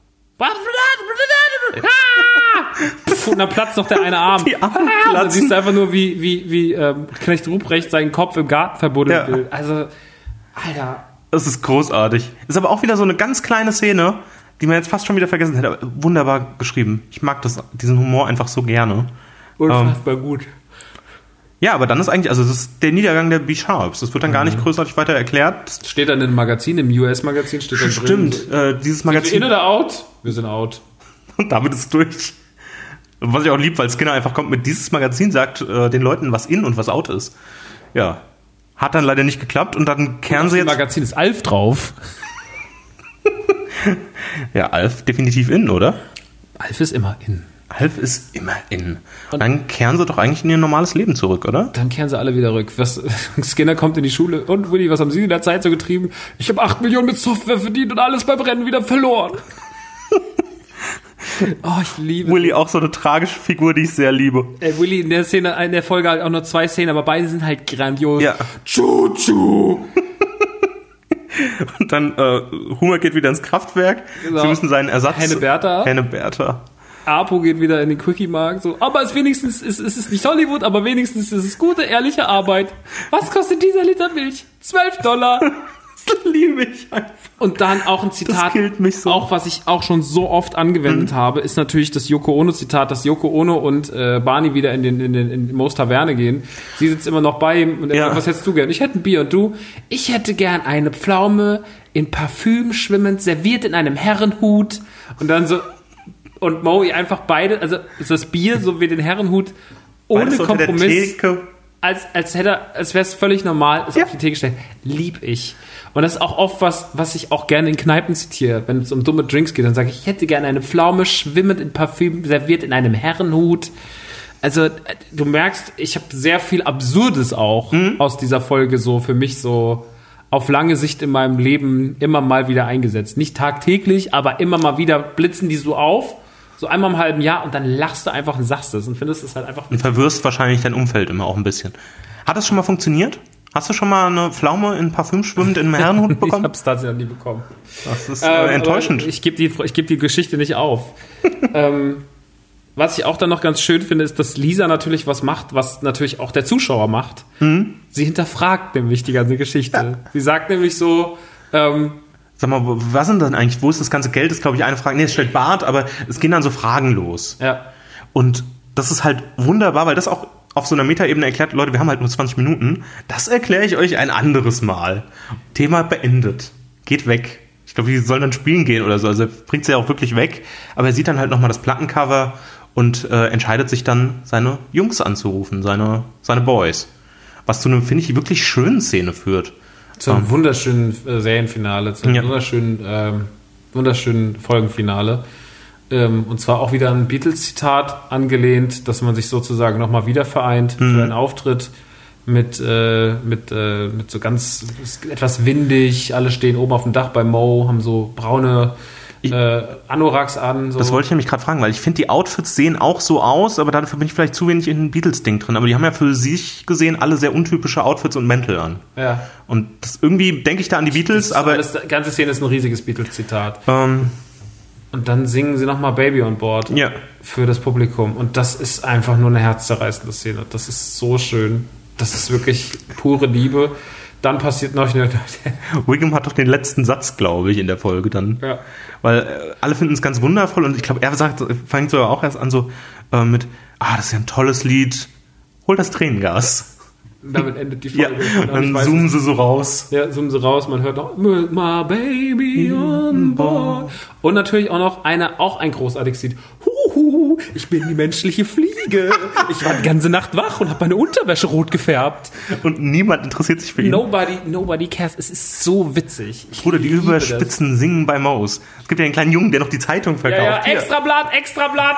Und dann platzt noch der eine Arm. Die Arme platzen. Dann siehst du einfach nur, wie, wie, wie ähm, Knecht Ruprecht seinen Kopf im Garten verbuddeln will. Ja. Also, Alter. Das ist großartig. Ist aber auch wieder so eine ganz kleine Szene, die man jetzt fast schon wieder vergessen hätte. Wunderbar geschrieben. Ich mag das, diesen Humor einfach so gerne. Unfassbar ähm, gut. Ja, aber dann ist eigentlich, also das ist der Niedergang der B-Sharps. Das wird dann mhm. gar nicht großartig weiter erklärt. Das steht dann im Magazin, im U S-Magazin steht dann drin. Stimmt, äh, dieses Magazin. Sind wir in oder out? Wir sind out. Und damit ist es durch. Was ich auch lieb, weil Skinner einfach kommt mit dieses Magazin, sagt äh, den Leuten, was in und was out ist. Ja. Hat dann leider nicht geklappt und dann kehren sie jetzt... Im Magazin ist Alf drauf. Ja, Alf definitiv in, oder? Alf ist immer in. Alf ist immer in. Und dann kehren sie doch eigentlich in ihr normales Leben zurück, oder? Dann kehren sie alle wieder rück. Was, Skinner kommt in die Schule. Und Willi, was haben Sie in der Zeit so getrieben? Ich habe acht Millionen mit Software verdient und alles beim Rennen wieder verloren. Oh, ich liebe Willi, auch so eine tragische Figur, die ich sehr liebe. Ey, Willi in der Szene, in der Folge halt auch nur zwei Szenen, aber beide sind halt grandios. Ja. Tschu-tschu. Und dann, äh, Homer geht wieder ins Kraftwerk. Genau. Sie müssen seinen Ersatz... Henne Bertha. Henne Bertha. Apo geht wieder in den Quickie-Markt. So, aber es wenigstens ist, es ist nicht Hollywood, aber wenigstens ist es gute, ehrliche Arbeit. Was kostet dieser Liter Milch? zwölf Dollar. Das liebe ich einfach. Und dann auch ein Zitat, das killt mich so. Auch was ich auch schon so oft angewendet mhm. habe, ist natürlich das Yoko Ono-Zitat, dass Yoko Ono und äh, Barney wieder in den in den in Moe's Taverne gehen. Sie sitzt immer noch bei ihm und er ja. sagt, was hättest du gern? Ich hätte ein Bier und du? Ich hätte gern eine Pflaume in Parfüm schwimmend, serviert in einem Herrenhut. Und dann so, und Moe einfach beide, also ist das Bier so wie den Herrenhut ohne Kompromiss. Als, als hätte er, als wäre es völlig normal, ist ja. auf die Theke gestellt. Lieb ich. Und das ist auch oft was, was ich auch gerne in Kneipen zitiere, wenn es um dumme Drinks geht. Dann sage ich, ich hätte gerne eine Pflaume schwimmend in Parfüm, serviert in einem Herrenhut. Also du merkst, ich habe sehr viel Absurdes auch mhm. aus dieser Folge so für mich so auf lange Sicht in meinem Leben immer mal wieder eingesetzt. Nicht tagtäglich, aber immer mal wieder blitzen die so auf. So einmal im halben Jahr und dann lachst du einfach und sagst es und findest es halt einfach... Und verwirrst wahrscheinlich dein Umfeld immer auch ein bisschen. Hat das schon mal funktioniert? Hast du schon mal eine Pflaume in Parfüm schwimmend in einem Herrenhut bekommen? Ich hab's tatsächlich noch nie bekommen. Das ist äh, ähm, enttäuschend. Ich gebe die, ich geb die Geschichte nicht auf. ähm, was ich auch dann noch ganz schön finde, ist, dass Lisa natürlich was macht, was natürlich auch der Zuschauer macht. Mhm. Sie hinterfragt nämlich die ganze Geschichte. Ja. Sie sagt nämlich so... Ähm, Sag mal, was sind denn eigentlich, wo ist das ganze Geld? Das ist, glaube ich, eine Frage. Nee, es stellt Bart, aber es gehen dann so Fragen los. Ja. Und das ist halt wunderbar, weil das auch auf so einer Metaebene erklärt, Leute, wir haben halt nur zwanzig Minuten. Das erkläre ich euch ein anderes Mal. Thema beendet. Geht weg. Ich glaube, die sollen dann spielen gehen oder so. Also er bringt sie ja auch wirklich weg. Aber er sieht dann halt nochmal das Plattencover und äh, entscheidet sich dann, seine Jungs anzurufen, seine, seine Boys. Was zu einer, finde ich, wirklich schönen Szene führt. Zu einem wunderschönen äh, Serienfinale, zu einem ja. wunderschönen, ähm, wunderschönen Folgenfinale. Ähm, und zwar auch wieder ein Beatles-Zitat angelehnt, dass man sich sozusagen nochmal wieder vereint mhm. für einen Auftritt mit, äh, mit, äh, mit so ganz etwas windig. Alle stehen oben auf dem Dach bei Mo, haben so braune äh, Anoraks an. So. Das wollte ich nämlich gerade fragen, weil ich finde, die Outfits sehen auch so aus, aber dafür bin ich vielleicht zu wenig in den Beatles-Ding drin. Aber die haben ja für sich gesehen alle sehr untypische Outfits und Mäntel an. Ja. Und das, irgendwie denke ich da an die Beatles, aber... Alles, die ganze Szene ist ein riesiges Beatles-Zitat. Ähm, und dann singen sie nochmal Baby on Board ja. für das Publikum. Und das ist einfach nur eine herzzerreißende Szene. Das ist so schön. Das ist wirklich pure Liebe. Dann passiert noch eine... Wiggum hat doch den letzten Satz, glaube ich, in der Folge dann. Ja. Weil äh, alle finden es ganz wundervoll und ich glaube, er sagt, fängt sogar auch erst an so äh, mit, ah, das ist ja ein tolles Lied, hol das Tränengas. Damit endet die Folge. Ja, dann weiß, zoomen sie so raus. Ja, zoomen sie raus, man hört noch My Baby on Board. Und natürlich auch noch eine, auch ein großartiges Lied. Huhu, ich bin die menschliche Fliege. Ich war die ganze Nacht wach und habe meine Unterwäsche rot gefärbt. Und niemand interessiert sich für ihn. Nobody, nobody cares. Es ist so witzig. Ich Bruder, die Überspitzen das. Singen bei Maus. Es gibt ja einen kleinen Jungen, der noch die Zeitung verkauft. Ja, ja, Extrablatt, Extrablatt.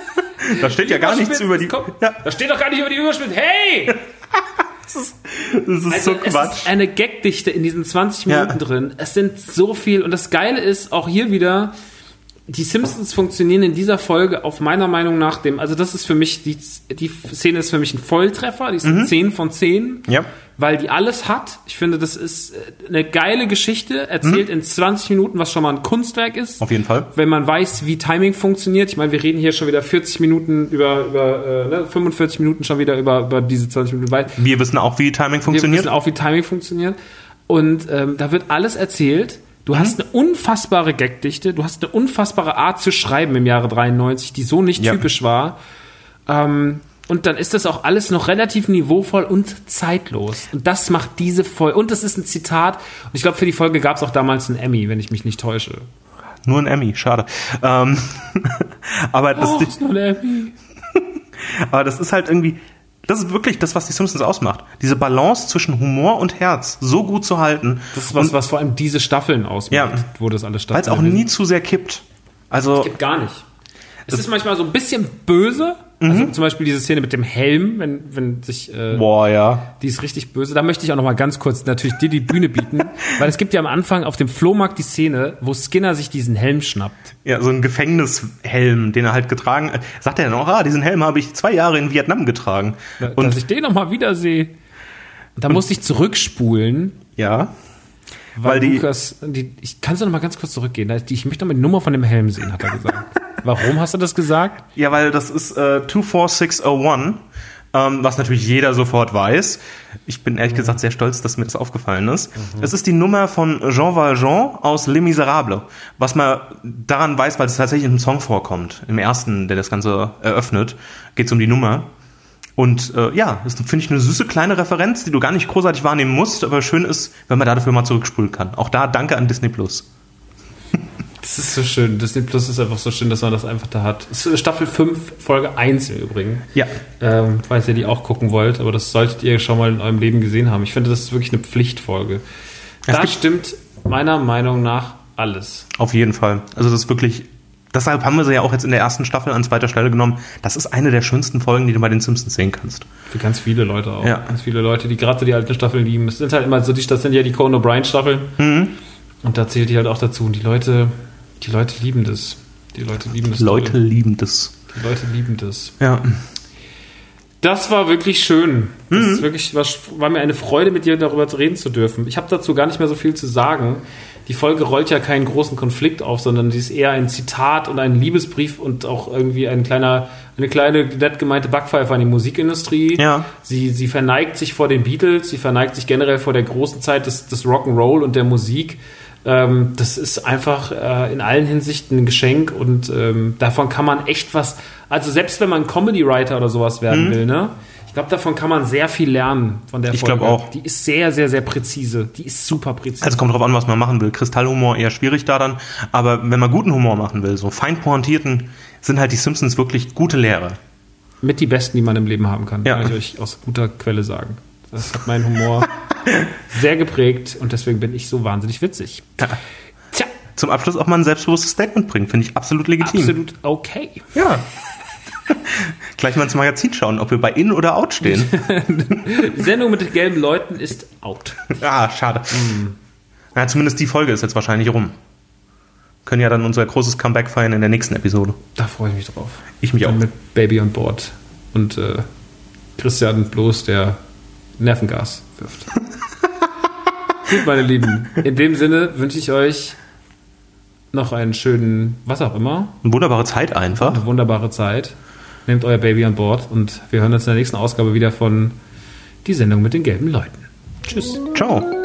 Da steht ja gar nichts über die... Ja. Da steht doch gar nicht über die Überspitzen. Hey! Das ist, das ist also so Quatsch. Es ist eine Gagdichte in diesen zwanzig Minuten ja. drin. Es sind so viel. Und das Geile ist, auch hier wieder, die Simpsons funktionieren in dieser Folge auf meiner Meinung nach dem, also das ist für mich, die, die Szene ist für mich ein Volltreffer. Die ist mhm. zehn von zehn. Ja. Weil die alles hat. Ich finde, das ist eine geile Geschichte, erzählt mhm. in zwanzig Minuten, was schon mal ein Kunstwerk ist. Auf jeden Fall. Wenn man weiß, wie Timing funktioniert. Ich meine, wir reden hier schon wieder vierzig Minuten über, über äh, ne, fünfundvierzig Minuten schon wieder über, über diese zwanzig Minuten. Wir wissen auch, wie Timing funktioniert. Wir wissen auch, wie Timing funktioniert. Und ähm, da wird alles erzählt. Du mhm. hast eine unfassbare Gagdichte, du hast eine unfassbare Art zu schreiben im Jahre dreiundneunzig, die so nicht ja. typisch war. Ähm, Und dann ist das auch alles noch relativ niveauvoll und zeitlos. Und das macht diese Folge. Und das ist ein Zitat. Und ich glaube, für die Folge gab es auch damals einen Emmy, wenn ich mich nicht täusche. Nur ein Emmy, schade. Ähm, aber das, oh, ist nur ein Emmy. Aber das ist halt irgendwie, das ist wirklich das, was die Simpsons ausmacht. Diese Balance zwischen Humor und Herz so gut zu halten. Das ist was, und, was vor allem diese Staffeln ausmacht, ja, wo das alles stattfindet. Weil es auch nie zu sehr kippt. Also, es gibt gar nicht. Es ist manchmal so ein bisschen böse. Also mhm. zum Beispiel diese Szene mit dem Helm, wenn, wenn sich... Äh, Boah, ja. Die ist richtig böse. Da möchte ich auch noch mal ganz kurz natürlich dir die Bühne bieten. Weil es gibt ja am Anfang auf dem Flohmarkt die Szene, wo Skinner sich diesen Helm schnappt. Ja, so ein Gefängnishelm, den er halt getragen hat. Sagt er dann auch, ah, diesen Helm habe ich zwei Jahre in Vietnam getragen. Ja, und dass ich den noch mal wiedersehe. Und da musste ich zurückspulen. Ja. Weil, weil die... Lukas, die ich, kannst du noch mal ganz kurz zurückgehen? Ich möchte noch mal die Nummer von dem Helm sehen, hat er gesagt. Warum hast du das gesagt? Ja, weil das ist äh, zwei vier sechs null eins, ähm, was natürlich jeder sofort weiß. Ich bin ehrlich mhm. gesagt sehr stolz, dass mir das aufgefallen ist. Mhm. Es ist die Nummer von Jean Valjean aus Les Miserables, was man daran weiß, weil es tatsächlich im Song vorkommt. Im ersten, der das Ganze eröffnet, geht es um die Nummer. Und äh, ja, das finde ich eine süße kleine Referenz, die du gar nicht großartig wahrnehmen musst, aber schön ist, wenn man dafür mal zurückspulen kann. Auch da danke an Disney Plus. Das ist so schön. Disney Plus ist einfach so schön, dass man das einfach da hat. Das ist Staffel fünf, Folge eins im Übrigen. Ja. Ähm, falls ihr die auch gucken wollt, aber das solltet ihr schon mal in eurem Leben gesehen haben. Ich finde, das ist wirklich eine Pflichtfolge. Es da stimmt meiner Meinung nach alles. Auf jeden Fall. Also das ist wirklich... Deshalb haben wir sie ja auch jetzt in der ersten Staffel an zweiter Stelle genommen. Das ist eine der schönsten Folgen, die du bei den Simpsons sehen kannst. Für ganz viele Leute auch. Ja. Ganz viele Leute, die gerade die alten Staffeln lieben. Es sind halt immer so, die, das sind ja die Conan O'Brien Staffeln. Mhm. Und da zählt die halt auch dazu. Und die Leute, die Leute lieben das. Die Leute lieben das. Leute lieben das. Die Leute lieben das. Ja. Das war wirklich schön. Das Mhm. ist wirklich, war, war mir eine Freude, mit dir darüber reden zu dürfen. Ich habe dazu gar nicht mehr so viel zu sagen. Die Folge rollt ja keinen großen Konflikt auf, sondern sie ist eher ein Zitat und ein Liebesbrief und auch irgendwie ein kleiner, eine kleine, nett gemeinte Backpfeife an die Musikindustrie. Ja. Sie, sie verneigt sich vor den Beatles, sie verneigt sich generell vor der großen Zeit des, des Rock'n'Roll und der Musik. Ähm, das ist einfach äh, in allen Hinsichten ein Geschenk und ähm, davon kann man echt was, also selbst wenn man Comedy-Writer oder sowas werden Mhm. will, ne? Ich glaube, davon kann man sehr viel lernen von der Ich Folge. glaub auch. Die ist sehr, sehr, sehr präzise. Die ist super präzise. Also kommt drauf an, was man machen will. Kristallhumor eher schwierig da dann. Aber wenn man guten Humor machen will, so fein pointierten, sind halt die Simpsons wirklich gute Lehrer. Mit die besten, die man im Leben haben kann, Ja. kann ich euch aus guter Quelle sagen. Das hat meinen Humor sehr geprägt und deswegen bin ich so wahnsinnig witzig. Ja. Tja, Zum Abschluss auch mal ein selbstsbewusstes Statement bringen, finde ich absolut legitim. absolut okay. Ja. Gleich mal ins Magazin schauen, ob wir bei In oder Out stehen. Die Sendung mit den gelben Leuten ist out. Ah, schade. Ja, zumindest die Folge ist jetzt wahrscheinlich rum. Können ja dann unser großes Comeback feiern in der nächsten Episode. Da freue ich mich drauf. Ich mich auch. Dann mit Baby on Board und äh, Christian bloß, der Nervengas wirft. Gut, meine Lieben. In dem Sinne wünsche ich euch noch einen schönen, was auch immer, Eine wunderbare Zeit einfach. eine wunderbare Zeit. Nehmt euer Baby an Bord und wir hören uns in der nächsten Ausgabe wieder von Die Sendung mit den gelben Leuten. Tschüss. Ciao.